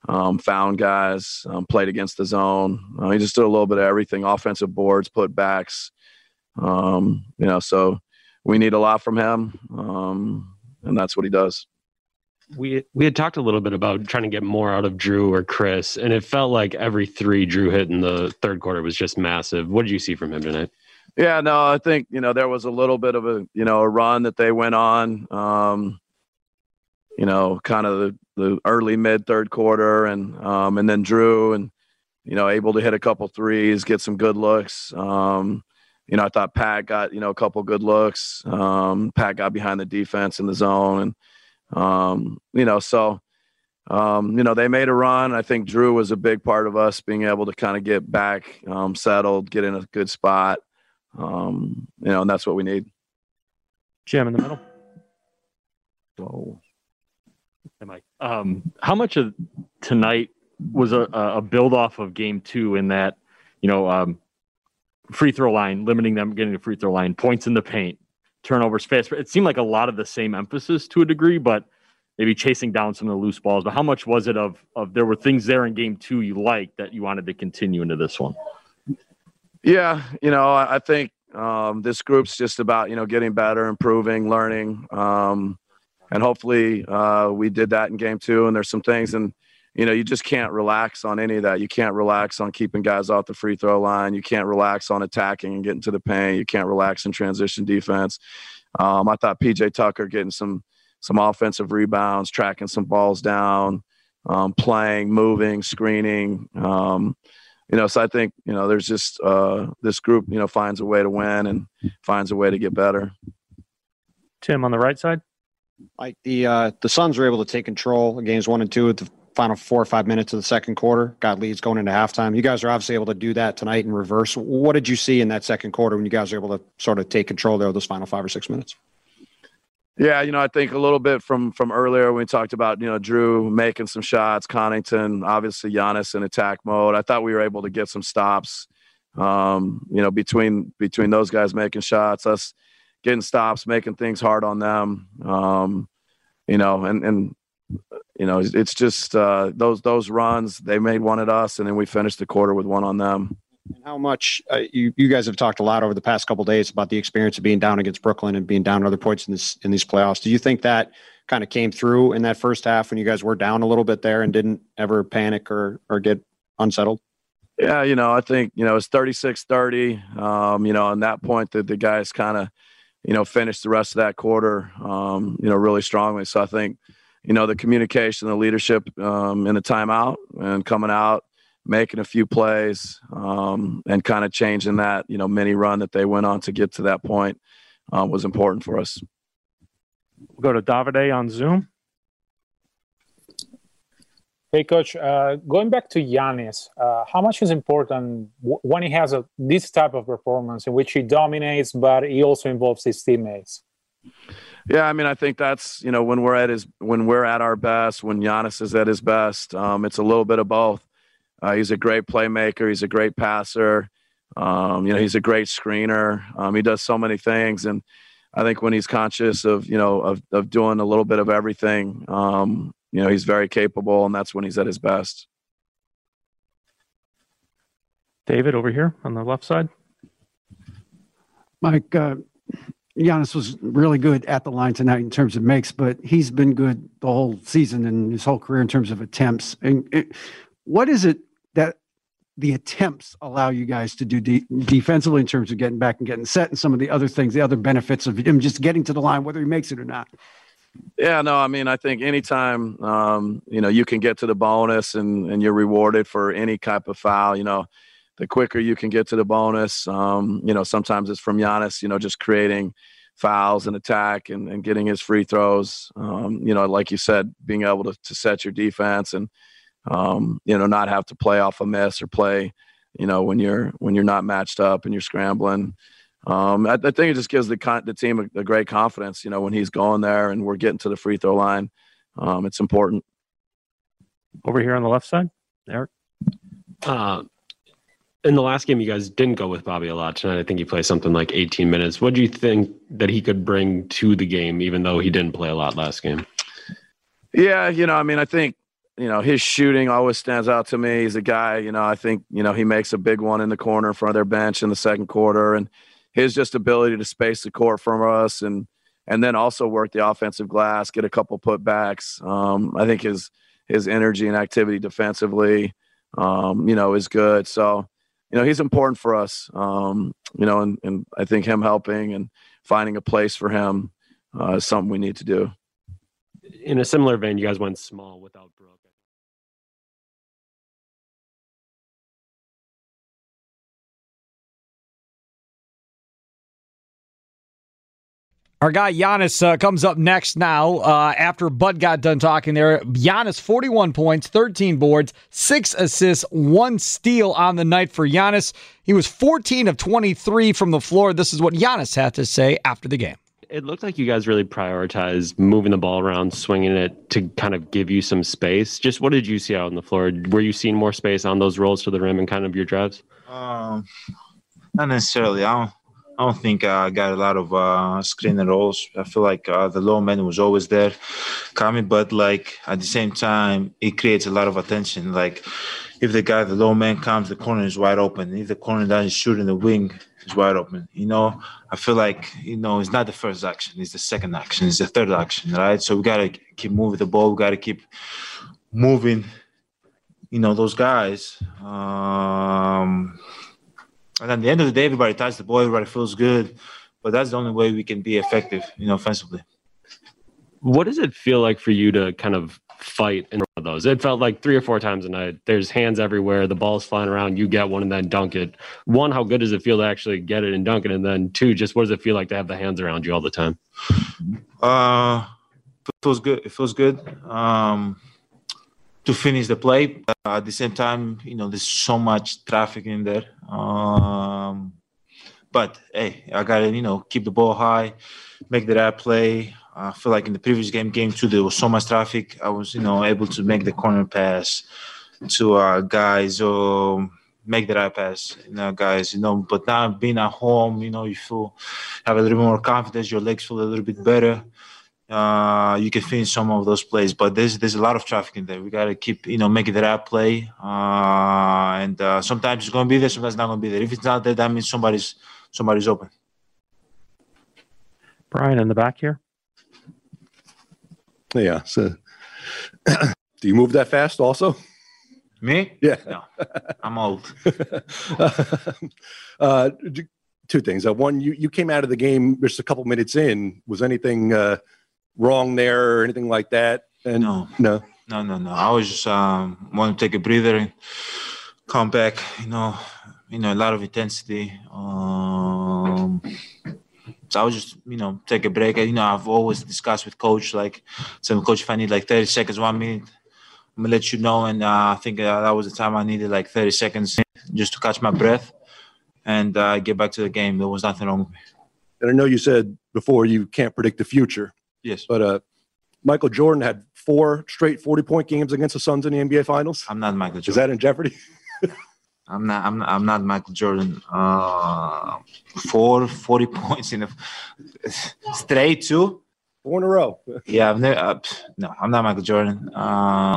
um, found guys, um, played against the zone. Uh, he just did a little bit of everything, offensive boards, put backs. Um, you know, so we need a lot from him, um, and that's what he does. We we had talked a little bit about trying to get more out of Drew or Chris, and it felt like every three Drew hit in the third quarter was just massive. What did you see from him tonight? Yeah, no, I think, you know, there was a little bit of a, you know, a run that they went on, um, you know, kind of the, the early mid third quarter, and um, and then Drew, and, you know, able to hit a couple threes, get some good looks. Um, you know, I thought Pat got, you know, a couple good looks. Um, Pat got behind the defense in the zone, and, um, you know, so, um, you know, they made a run. I think Drew was a big part of us being able to kind of get back um, settled, get in a good spot. Um, you know, and that's what we need. Jim in the middle. Whoa. Hey, Mike. Um, how much of tonight was a, a build off of game two in that, you know, um, free throw line, limiting them getting the free throw line, points in the paint, turnovers fast? It seemed like a lot of the same emphasis to a degree, but maybe chasing down some of the loose balls. But how much was it of, of there were things there in game two you liked that you wanted to continue into this one? Yeah, you know, I, I think um, this group's just about, you know, getting better, improving, learning. Um, and hopefully uh, we did that in game two. And there's some things, and, you know, you just can't relax on any of that. You can't relax on keeping guys off the free throw line. You can't relax on attacking and getting to the paint. You can't relax in transition defense. Um, I thought P J Tucker getting some some offensive rebounds, tracking some balls down, um, playing, moving, screening. Um, you know, so I think, you know, there's just uh, this group, you know, finds a way to win and finds a way to get better. Tim on the right side. Like the uh, the Suns were able to take control of games one and two at the final four or five minutes of the second quarter, got leads going into halftime. You guys are obviously able to do that tonight in reverse. What did you see in that second quarter when you guys were able to sort of take control there of those final five or six minutes? Yeah, you know, I think a little bit from from earlier when we talked about, you know, Drew making some shots, Connaughton, obviously Giannis in attack mode. I thought we were able to get some stops, um, you know, between between those guys making shots, us getting stops, making things hard on them, um, you know, and, and you know, it's just uh, those those runs, they made one at us, and then we finished the quarter with one on them. And how much uh, you, you guys have talked a lot over the past couple of days about the experience of being down against Brooklyn and being down at other points in this in these playoffs. Do you think that kind of came through in that first half when you guys were down a little bit there and didn't ever panic or or get unsettled? Yeah, you know, I think, you know, it's thirty-six thirty. Um, you know, on that point, the, the guys kind of, you know, finished the rest of that quarter, um, you know, really strongly. So I think, you know, the communication, the leadership um, in the timeout and coming out, making a few plays um, and kind of changing that, you know, mini run that they went on to get to that point um, was important for us. We'll go to Davide on Zoom. Hey, Coach, uh, going back to Giannis, uh, how much is important w- when he has a, this type of performance in which he dominates, but he also involves his teammates? Yeah, I mean, I think that's, you know, when we're at his, when we're at our best, when Giannis is at his best, um, it's a little bit of both. Uh, he's a great playmaker. He's a great passer. Um, you know, he's a great screener. Um, he does so many things. And I think when he's conscious of, you know, of, of doing a little bit of everything, um, you know, he's very capable, and that's when he's at his best. David over here on the left side. Mike, uh, Giannis was really good at the line tonight in terms of makes, but he's been good the whole season and his whole career in terms of attempts. And it, what is it that the attempts allow you guys to do de- defensively in terms of getting back and getting set and some of the other things, the other benefits of him just getting to the line, whether he makes it or not? Yeah, no, I mean, I think anytime, um, you know, you can get to the bonus and, and you're rewarded for any type of foul, you know, the quicker you can get to the bonus, um, you know, sometimes it's from Giannis, you know, just creating fouls and attack and, and getting his free throws. Um, you know, like you said, being able to, to set your defense and, um, you know, not have to play off a miss or play, you know, when you're when you're not matched up and you're scrambling. Um, I, I think it just gives the con- the team a, a great confidence, you know, when he's going there and we're getting to the free throw line. Um, it's important. Over here on the left side, Eric. Uh, in the last game, you guys didn't go with Bobby a lot tonight. I think he played something like eighteen minutes. What do you think that he could bring to the game, even though he didn't play a lot last game? Yeah, you know, I mean, I think you know, his shooting always stands out to me. He's a guy, you know, I think, you know, he makes a big one in the corner in front of their bench in the second quarter. And his just ability to space the court from us and and then also work the offensive glass, get a couple putbacks. Um, I think his his energy and activity defensively, um, you know, is good. So, you know, he's important for us, um, you know, and, and I think him helping and finding a place for him uh, is something we need to do. In a similar vein, you guys went small without Brooke. Our guy Giannis uh, comes up next now uh, after Bud got done talking there. Giannis, forty-one points, thirteen boards, six assists, one steal on the night for Giannis. He was fourteen of twenty-three from the floor. This is what Giannis had to say after the game. It looked like you guys really prioritized moving the ball around, swinging it to kind of give you some space. Just what did you see out on the floor? Were you seeing more space on those rolls to the rim and kind of your drives? Um, not necessarily. I don't. I don't think I got a lot of uh, screen and rolls. I feel like uh, the low man was always there coming, but like at the same time, it creates a lot of attention. Like if the guy, the low man comes, the corner is wide open. If the corner doesn't shoot in the wing, it's wide open. You know, I feel like, you know, it's not the first action. It's the second action. It's the third action, right? So we got to keep moving the ball. We got to keep moving, you know, those guys. Um And at the end of the day, everybody touches the ball, everybody feels good. But that's the only way we can be effective, you know, offensively. What does it feel like for you to kind of fight in those? It felt like three or four times a night. There's hands everywhere. The ball's flying around. You get one and then dunk it. One, how good does it feel to actually get it and dunk it? And then two, just what does it feel like to have the hands around you all the time? Uh, it feels good. It feels good. Um, to finish the play. Uh, at the same time, you know, there's so much traffic in there. Um, but, hey, I got to, you know, keep the ball high, make the right play. I feel like in the previous game, game two, there was so much traffic. I was, you know, able to make the corner pass to uh, guys or make the right pass, you know, guys, you know. But now being at home, you know, you feel, have a little bit more confidence. Your legs feel a little bit better. Uh, you can finish some of those plays, but there's there's a lot of traffic in there. We got to keep, you know, making the right play. Uh, and uh, sometimes it's going to be there, sometimes it's not going to be there. If it's not there, that means somebody's somebody's open. Brian in the back here. Yeah. So, do you move that fast also? Me? Yeah. No, I'm old. uh, two things. Uh, one, you, you came out of the game just a couple minutes in. Was anything uh, wrong there or anything like that? And no. No. No, no, no. I was just um, want to take a breather and come back. You know, you know, a lot of intensity. Um, so I was just, you know, take a break. You know, I've always discussed with coach, like, so coach, if I need like thirty seconds, one minute, I'm gonna let you know. And uh, I think uh, that was the time I needed like thirty seconds just to catch my breath and uh, get back to the game. There was nothing wrong with me. And I know you said before you can't predict the future. Yes. But uh, Michael Jordan had four straight forty-point games against the Suns in the N B A Finals. I'm not Michael Jordan. Is that in jeopardy? I'm not. I'm not. I'm not Michael Jordan. Uh, four forty points in a straight two. Four in a row. Yeah, I've never. Uh, no, I'm not Michael Jordan. Uh,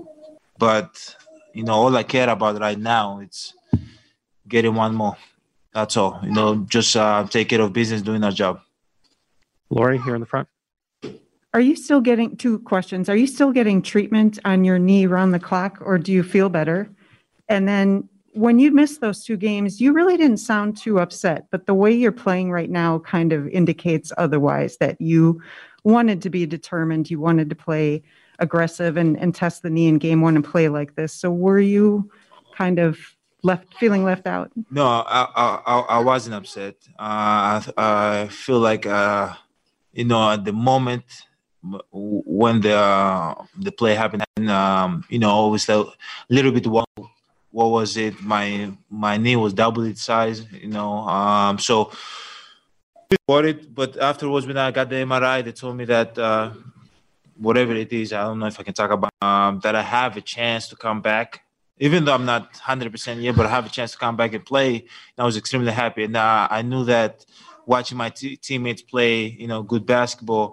but you know, all I care about right now is getting one more. That's all. You know, just uh, take care of business, doing our job. Lori here in the front. Are you still getting two questions? Are you still getting treatment on your knee around the clock, or do you feel better? And then when you missed those two games, you really didn't sound too upset, but the way you're playing right now kind of indicates otherwise, that you wanted to be determined, you wanted to play aggressive and, and test the knee in game one and play like this. So were you kind of left feeling left out? No, I I, I wasn't upset. Uh, I, I feel like, uh, you know, at the moment when the uh, the play happened, um, you know, always a little bit what, what was it? My my knee was double its size, you know. Um, so worried, but afterwards when I got the M R I, they told me that uh, whatever it is, I don't know if I can talk about um, that I have a chance to come back. Even though I'm not one hundred percent yet, but I have a chance to come back and play. And I was extremely happy. And uh, I knew that watching my t- teammates play, you know, good basketball,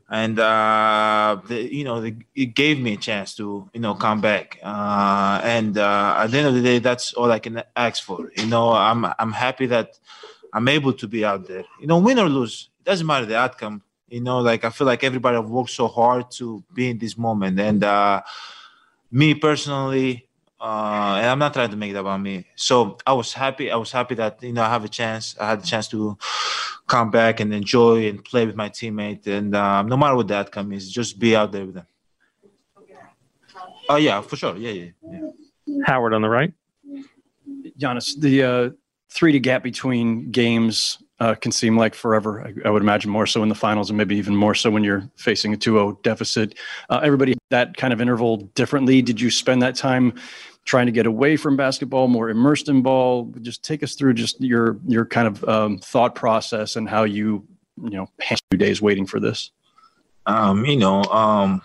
and uh, the, you know, the, it gave me a chance to, you know, come back. Uh, and uh, at the end of the day, that's all I can ask for. You know, I'm I'm happy that I'm able to be out there. You know, win or lose, it doesn't matter the outcome. You know, like I feel like everybody worked so hard to be in this moment, and uh, me personally. Uh, and I'm not trying to make it about me. So I was happy. I was happy that, you know, I have a chance. I had a chance to come back and enjoy and play with my teammate. And um, no matter what the outcome is, just be out there with them. Oh, yeah, for sure. Yeah, yeah, yeah. Howard on the right. Giannis, the uh, three to gap between games uh, can seem like forever. I, I would imagine more so in the finals and maybe even more so when you're facing a two oh deficit. Uh, everybody that kind of interval differently. Did you spend that time trying to get away from basketball, more immersed in ball? Just take us through just your your kind of um, thought process and how you, you know, handle two days waiting for this. Um, you know, um,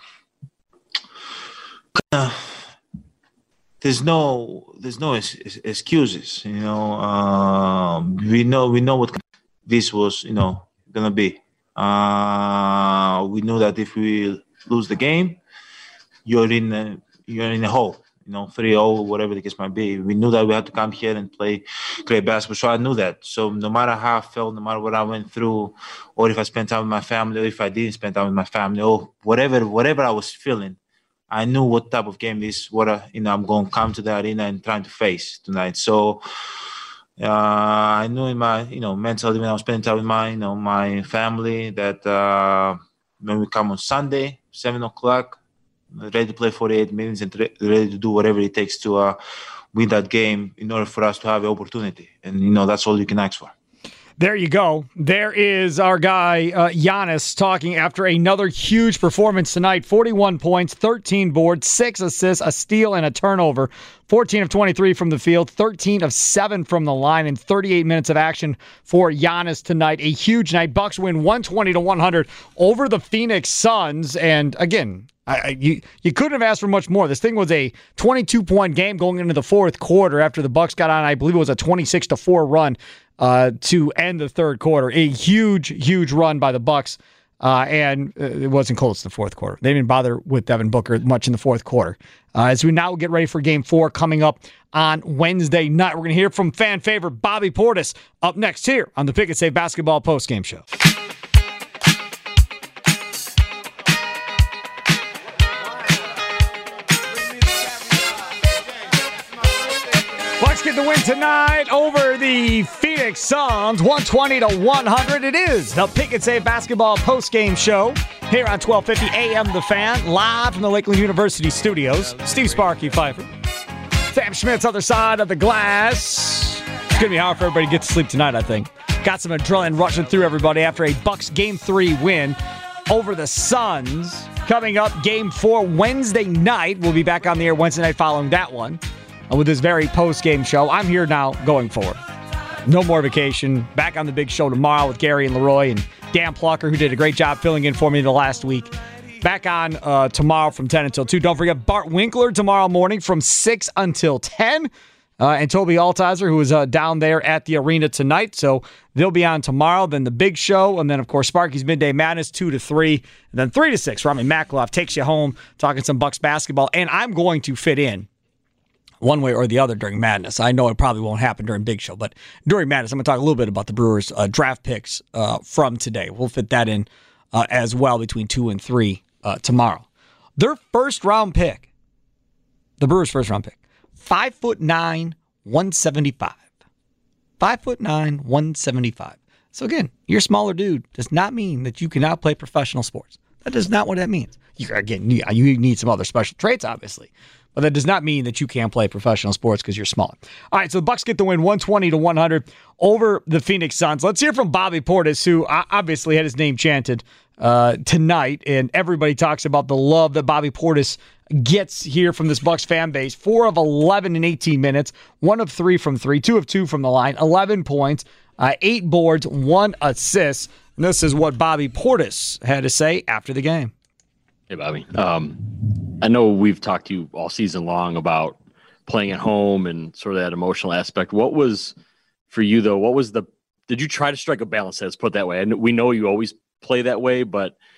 uh, there's no there's no ex- ex- excuses. You know, um, we know we know what this was, you know, gonna be. Uh, we know that if we lose the game, you're in a, you're in a hole. You know, three oh, whatever the case might be. We knew that we had to come here and play great basketball. So I knew that. So no matter how I felt, no matter what I went through, or if I spent time with my family, or if I didn't spend time with my family, or whatever, whatever I was feeling, I knew what type of game is what I, you know, I'm going to come to the arena and trying to face tonight. So uh, I knew in my, you know, mentally when I was spending time with my, you know, my family that uh, when we come on Sunday, seven o'clock, ready to play forty-eight minutes and ready to do whatever it takes to uh, win that game in order for us to have an opportunity. And, you know, that's all you can ask for. There you go. There is our guy, uh, Giannis, talking after another huge performance tonight. forty-one points, thirteen boards, six assists, a steal, and a turnover. fourteen of twenty-three from the field, thirteen of seven from the line, and thirty-eight minutes of action for Giannis tonight. A huge night. Bucks win one twenty to one hundred over the Phoenix Suns. And again, I, I, you you couldn't have asked for much more. This thing was a twenty-two point game going into the fourth quarter after the Bucks got on, I believe it was a twenty-six to four run uh, to end the third quarter. A huge, huge run by the Bucks, uh, and uh, it wasn't close to the fourth quarter. They didn't bother with Devin Booker much in the fourth quarter. Uh, as we now get ready for Game four coming up on Wednesday night, we're going to hear from fan favorite Bobby Portis up next here on the Pick and Save Basketball Postgame Show. Bucks get the win tonight over the Phoenix Suns, one twenty to one hundred. It is the Pick and Save Basketball Postgame Show here on twelve fifty A M The Fan, live from the Lakeland University studios. Steve Sparky Pfeiffer, Sam Schmitz, other side of the glass. It's going to be hard for everybody to get to sleep tonight, I think. Got some adrenaline rushing through everybody after a Bucks Game three win over the Suns. Coming up, Game four Wednesday night. We'll be back on the air Wednesday night following that one. With this very post-game show. I'm here now going forward. No more vacation. Back on the big show tomorrow with Gary and Leroy and Dan Plucker, who did a great job filling in for me the last week. Back on uh, tomorrow from ten until two. Don't forget Bart Winkler tomorrow morning from six until ten. Uh, and Toby Altizer, who is uh, down there at the arena tonight. So they'll be on tomorrow. Then the big show. And then, of course, Sparky's Midday Madness, two to three. And then three to six, Rami Makloff takes you home talking some Bucks basketball. And I'm going to fit in one way or the other during Madness. I know it probably won't happen during Big Show, but during Madness, I'm going to talk a little bit about the Brewers' uh, draft picks uh, from today. We'll fit that in uh, as well between two and three uh, tomorrow. Their first round pick, the Brewers' first round pick, five foot nine, one seventy-five. Five foot nine, one seventy-five. So again, you're a smaller dude does not mean that you cannot play professional sports. That is not what that means. You, again, you need some other special traits, obviously. But that does not mean that you can't play professional sports because you're smaller. All right, so the Bucks get the win one twenty to one hundred over the Phoenix Suns. Let's hear from Bobby Portis, who obviously had his name chanted uh, tonight, and everybody talks about the love that Bobby Portis gets here from this Bucks fan base. four of eleven in eighteen minutes, one of three from three, two of two from the line, eleven points, uh, eight boards, one assist. And this is what Bobby Portis had to say after the game. Hey, Bobby. Um, I know we've talked to you all season long about playing at home and sort of that emotional aspect. What was, for you, though, what was the – did you try to strike a balance, let's put it that way? And we know you always play that way, but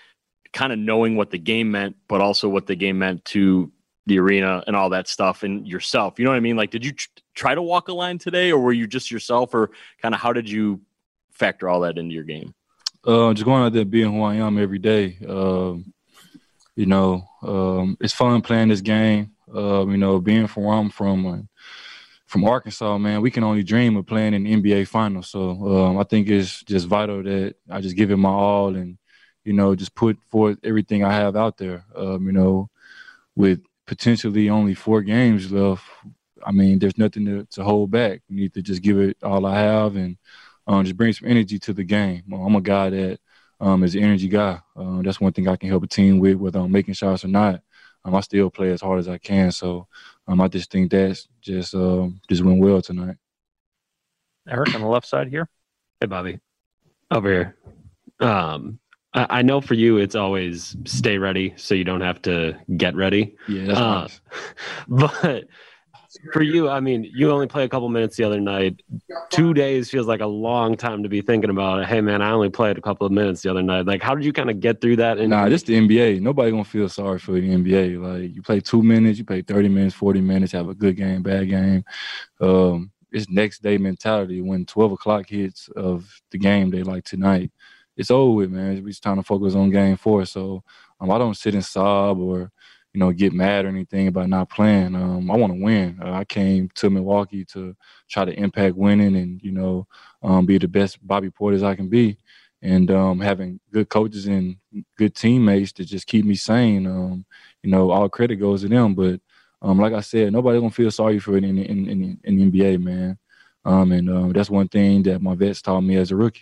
kind of knowing what the game meant, but also what the game meant to the arena and all that stuff and yourself. You know what I mean? Like, did you tr- try to walk a line today, or were you just yourself, or kind of how did you factor all that into your game? Uh, just going out there being who I am every day. Um, you know, um, it's fun playing this game. Uh, you know, being from where I'm from, uh, from Arkansas, man, we can only dream of playing in the N B A Finals. So um, I think it's just vital that I just give it my all and, you know, just put forth everything I have out there. Um, you know, with potentially only four games left, I mean, there's nothing to, to hold back. You need to just give it all I have and um, just bring some energy to the game. I'm a guy that um, is an energy guy. Uh, that's one thing I can help a team with, whether I'm making shots or not. Um, I still play as hard as I can. So um, I just think that's just um, just went well tonight. Eric on the left side here. Hey, Bobby. Over here. Um, I, I know for you, it's always stay ready so you don't have to get ready. Yeah, that's uh, nice. But for you, I mean, you only play a couple minutes the other night. Two days feels like a long time to be thinking about, hey, man, I only played a couple of minutes the other night. Like, how did you kind of get through that? And Nah, this the N B A. Nobody gonna feel sorry for the N B A. Like, you play two minutes, you play thirty minutes, forty minutes, have a good game, bad game. Um, it's next day mentality. When twelve o'clock hits of the game day like tonight, it's over with, man. It's time to focus on game four. So um, I don't sit and sob or, you know, get mad or anything about not playing. Um, I want to win. Uh, I came to Milwaukee to try to impact winning and, you know, um, be the best Bobby Portis I can be. And um, having good coaches and good teammates to just keep me sane, um, you know, all credit goes to them. But um, like I said, nobody gonna feel sorry for it in, in, in, in the N B A, man. Um, and uh, that's one thing that my vets taught me as a rookie.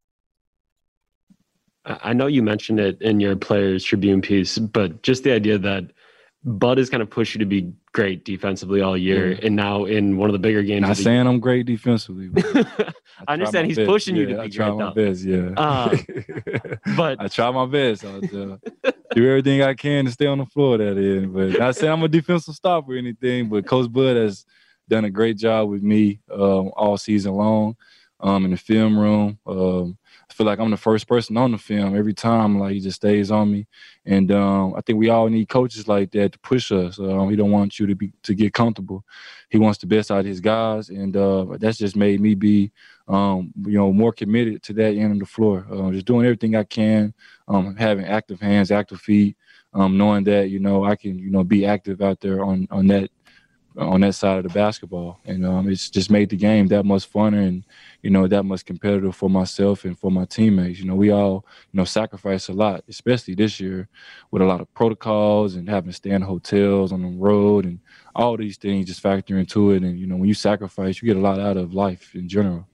I know you mentioned it in your Players Tribune piece, but just the idea that Bud has kind of pushed you to be great defensively all year, Yeah. and now in one of the bigger games. Not of the saying I'm great defensively. I understand he's best. pushing you Yeah, to I be try great, my though. best, yeah. Uh, but I try my best. I uh, do everything I can to stay on the floor that is. But not saying I'm a defensive stopper or anything, but Coach Bud has done a great job with me um, all season long um, in the film room. Um, I feel like I'm the first person on the film every time. Like, he just stays on me. And um, I think we all need coaches like that to push us. Um, he don't want you to be to get comfortable. He wants the best out of his guys, and uh, that's just made me be, um, you know, more committed to that end of the floor. Uh, just doing everything I can, um, having active hands, active feet, um, knowing that, you know, I can, you know, be active out there on on that on that side of the basketball. And um, it's just made the game that much funner and, you know, that much competitive for myself and for my teammates. You know, we all, you know, sacrifice a lot, especially this year with a lot of protocols and having to stay in hotels on the road and all these things just factor into it. And, you know, when you sacrifice, you get a lot out of life in general.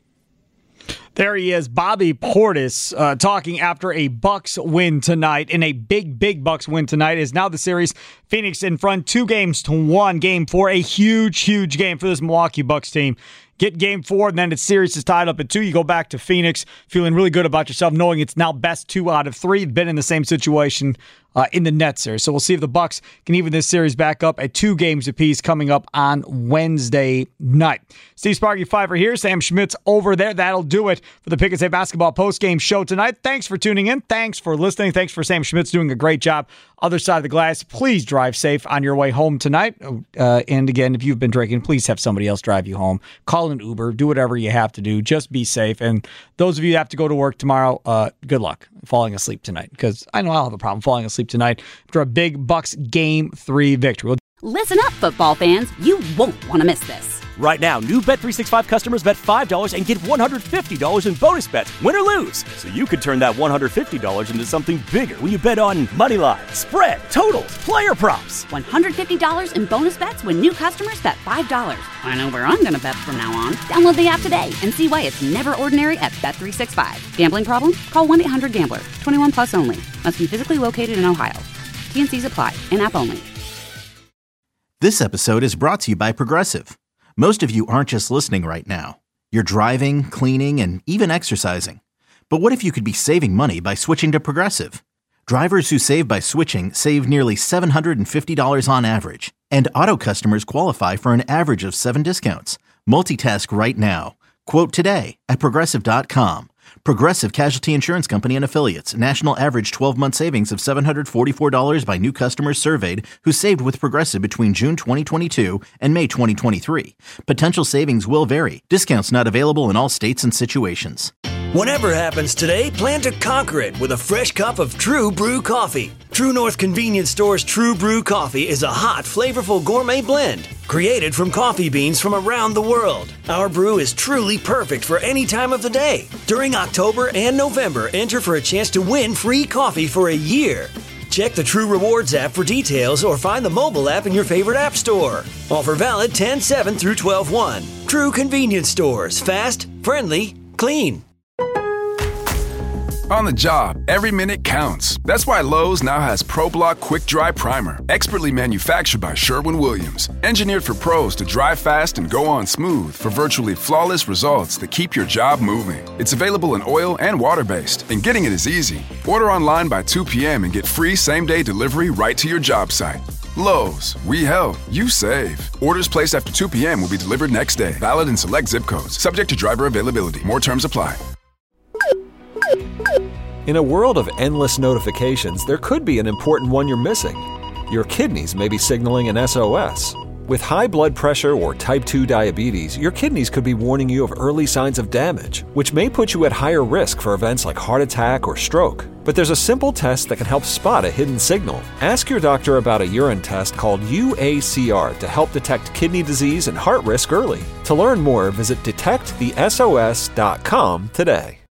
There he is, Bobby Portis, uh, talking after a Bucks win tonight. And a big, big Bucks win tonight is now the series. Phoenix in front, two games to one. Game four, a huge, huge game for this Milwaukee Bucks team. Get game four, and then the series is tied up at two. You go back to Phoenix, feeling really good about yourself, knowing it's now best two out of three. You've been in the same situation uh, in the Nets series. So we'll see if the Bucks can even this series back up at two games apiece coming up on Wednesday night. Steve Sparky Pfeiffer here, Sam Schmitz over there. That'll do it for the Pick and Save Basketball postgame show tonight. Thanks for tuning in. Thanks for listening. Thanks for Sam Schmitz doing a great job. Other side of the glass, please drive safe on your way home tonight. Uh, and again, if you've been drinking, please have somebody else drive you home. Call an Uber. Do whatever you have to do. Just be safe. And those of you that have to go to work tomorrow, uh, good luck falling asleep tonight, because I know I'll have a problem falling asleep tonight after a big Bucks game three victory. We'll Listen up, football fans. You won't want to miss this. Right now, new Bet three sixty-five customers bet five dollars and get one hundred fifty dollars in bonus bets, win or lose. So you could turn that one hundred fifty dollars into something bigger when you bet on money line, spread, totals, player props. one hundred fifty dollars in bonus bets when new customers bet five dollars. I know where I'm going to bet from now on. Download the app today and see why it's never ordinary at Bet three sixty-five. Gambling problem? Call one eight hundred gambler. twenty-one plus only. Must be physically located in Ohio. T and C's apply. In-app only. This episode is brought to you by Progressive. Most of you aren't just listening right now. You're driving, cleaning, and even exercising. But what if you could be saving money by switching to Progressive? Drivers who save by switching save nearly seven hundred fifty dollars on average. And auto customers qualify for an average of seven discounts. Multitask right now. Quote today at Progressive dot com. Progressive Casualty Insurance Company and Affiliates. National average twelve-month savings of seven hundred forty-four dollars by new customers surveyed who saved with Progressive between June twenty twenty-two and May twenty twenty-three. Potential savings will vary. Discounts not available in all states and situations. Whatever happens today, plan to conquer it with a fresh cup of True Brew coffee. True North Convenience Store's True Brew coffee is a hot, flavorful gourmet blend created from coffee beans from around the world. Our brew is truly perfect for any time of the day. During October and November, enter for a chance to win free coffee for a year. Check the True Rewards app for details or find the mobile app in your favorite app store. Offer valid ten seven through twelve one. True Convenience Stores. Fast, friendly, clean. On the job, every minute counts. That's why Lowe's now has ProBlock Quick Dry Primer, expertly manufactured by Sherwin-Williams. Engineered for pros to dry fast and go on smooth for virtually flawless results that keep your job moving. It's available in oil and water-based, and getting it is easy. Order online by two p.m. and get free same-day delivery right to your job site. Lowe's, we help, you save. Orders placed after two p.m. will be delivered next day. Valid in select zip codes. Subject to driver availability. More terms apply. In a world of endless notifications, there could be an important one you're missing. Your kidneys may be signaling an S O S. With high blood pressure or type two diabetes, your kidneys could be warning you of early signs of damage, which may put you at higher risk for events like heart attack or stroke. But there's a simple test that can help spot a hidden signal. Ask your doctor about a urine test called U A C R to help detect kidney disease and heart risk early. To learn more, visit detect the S O S dot com today.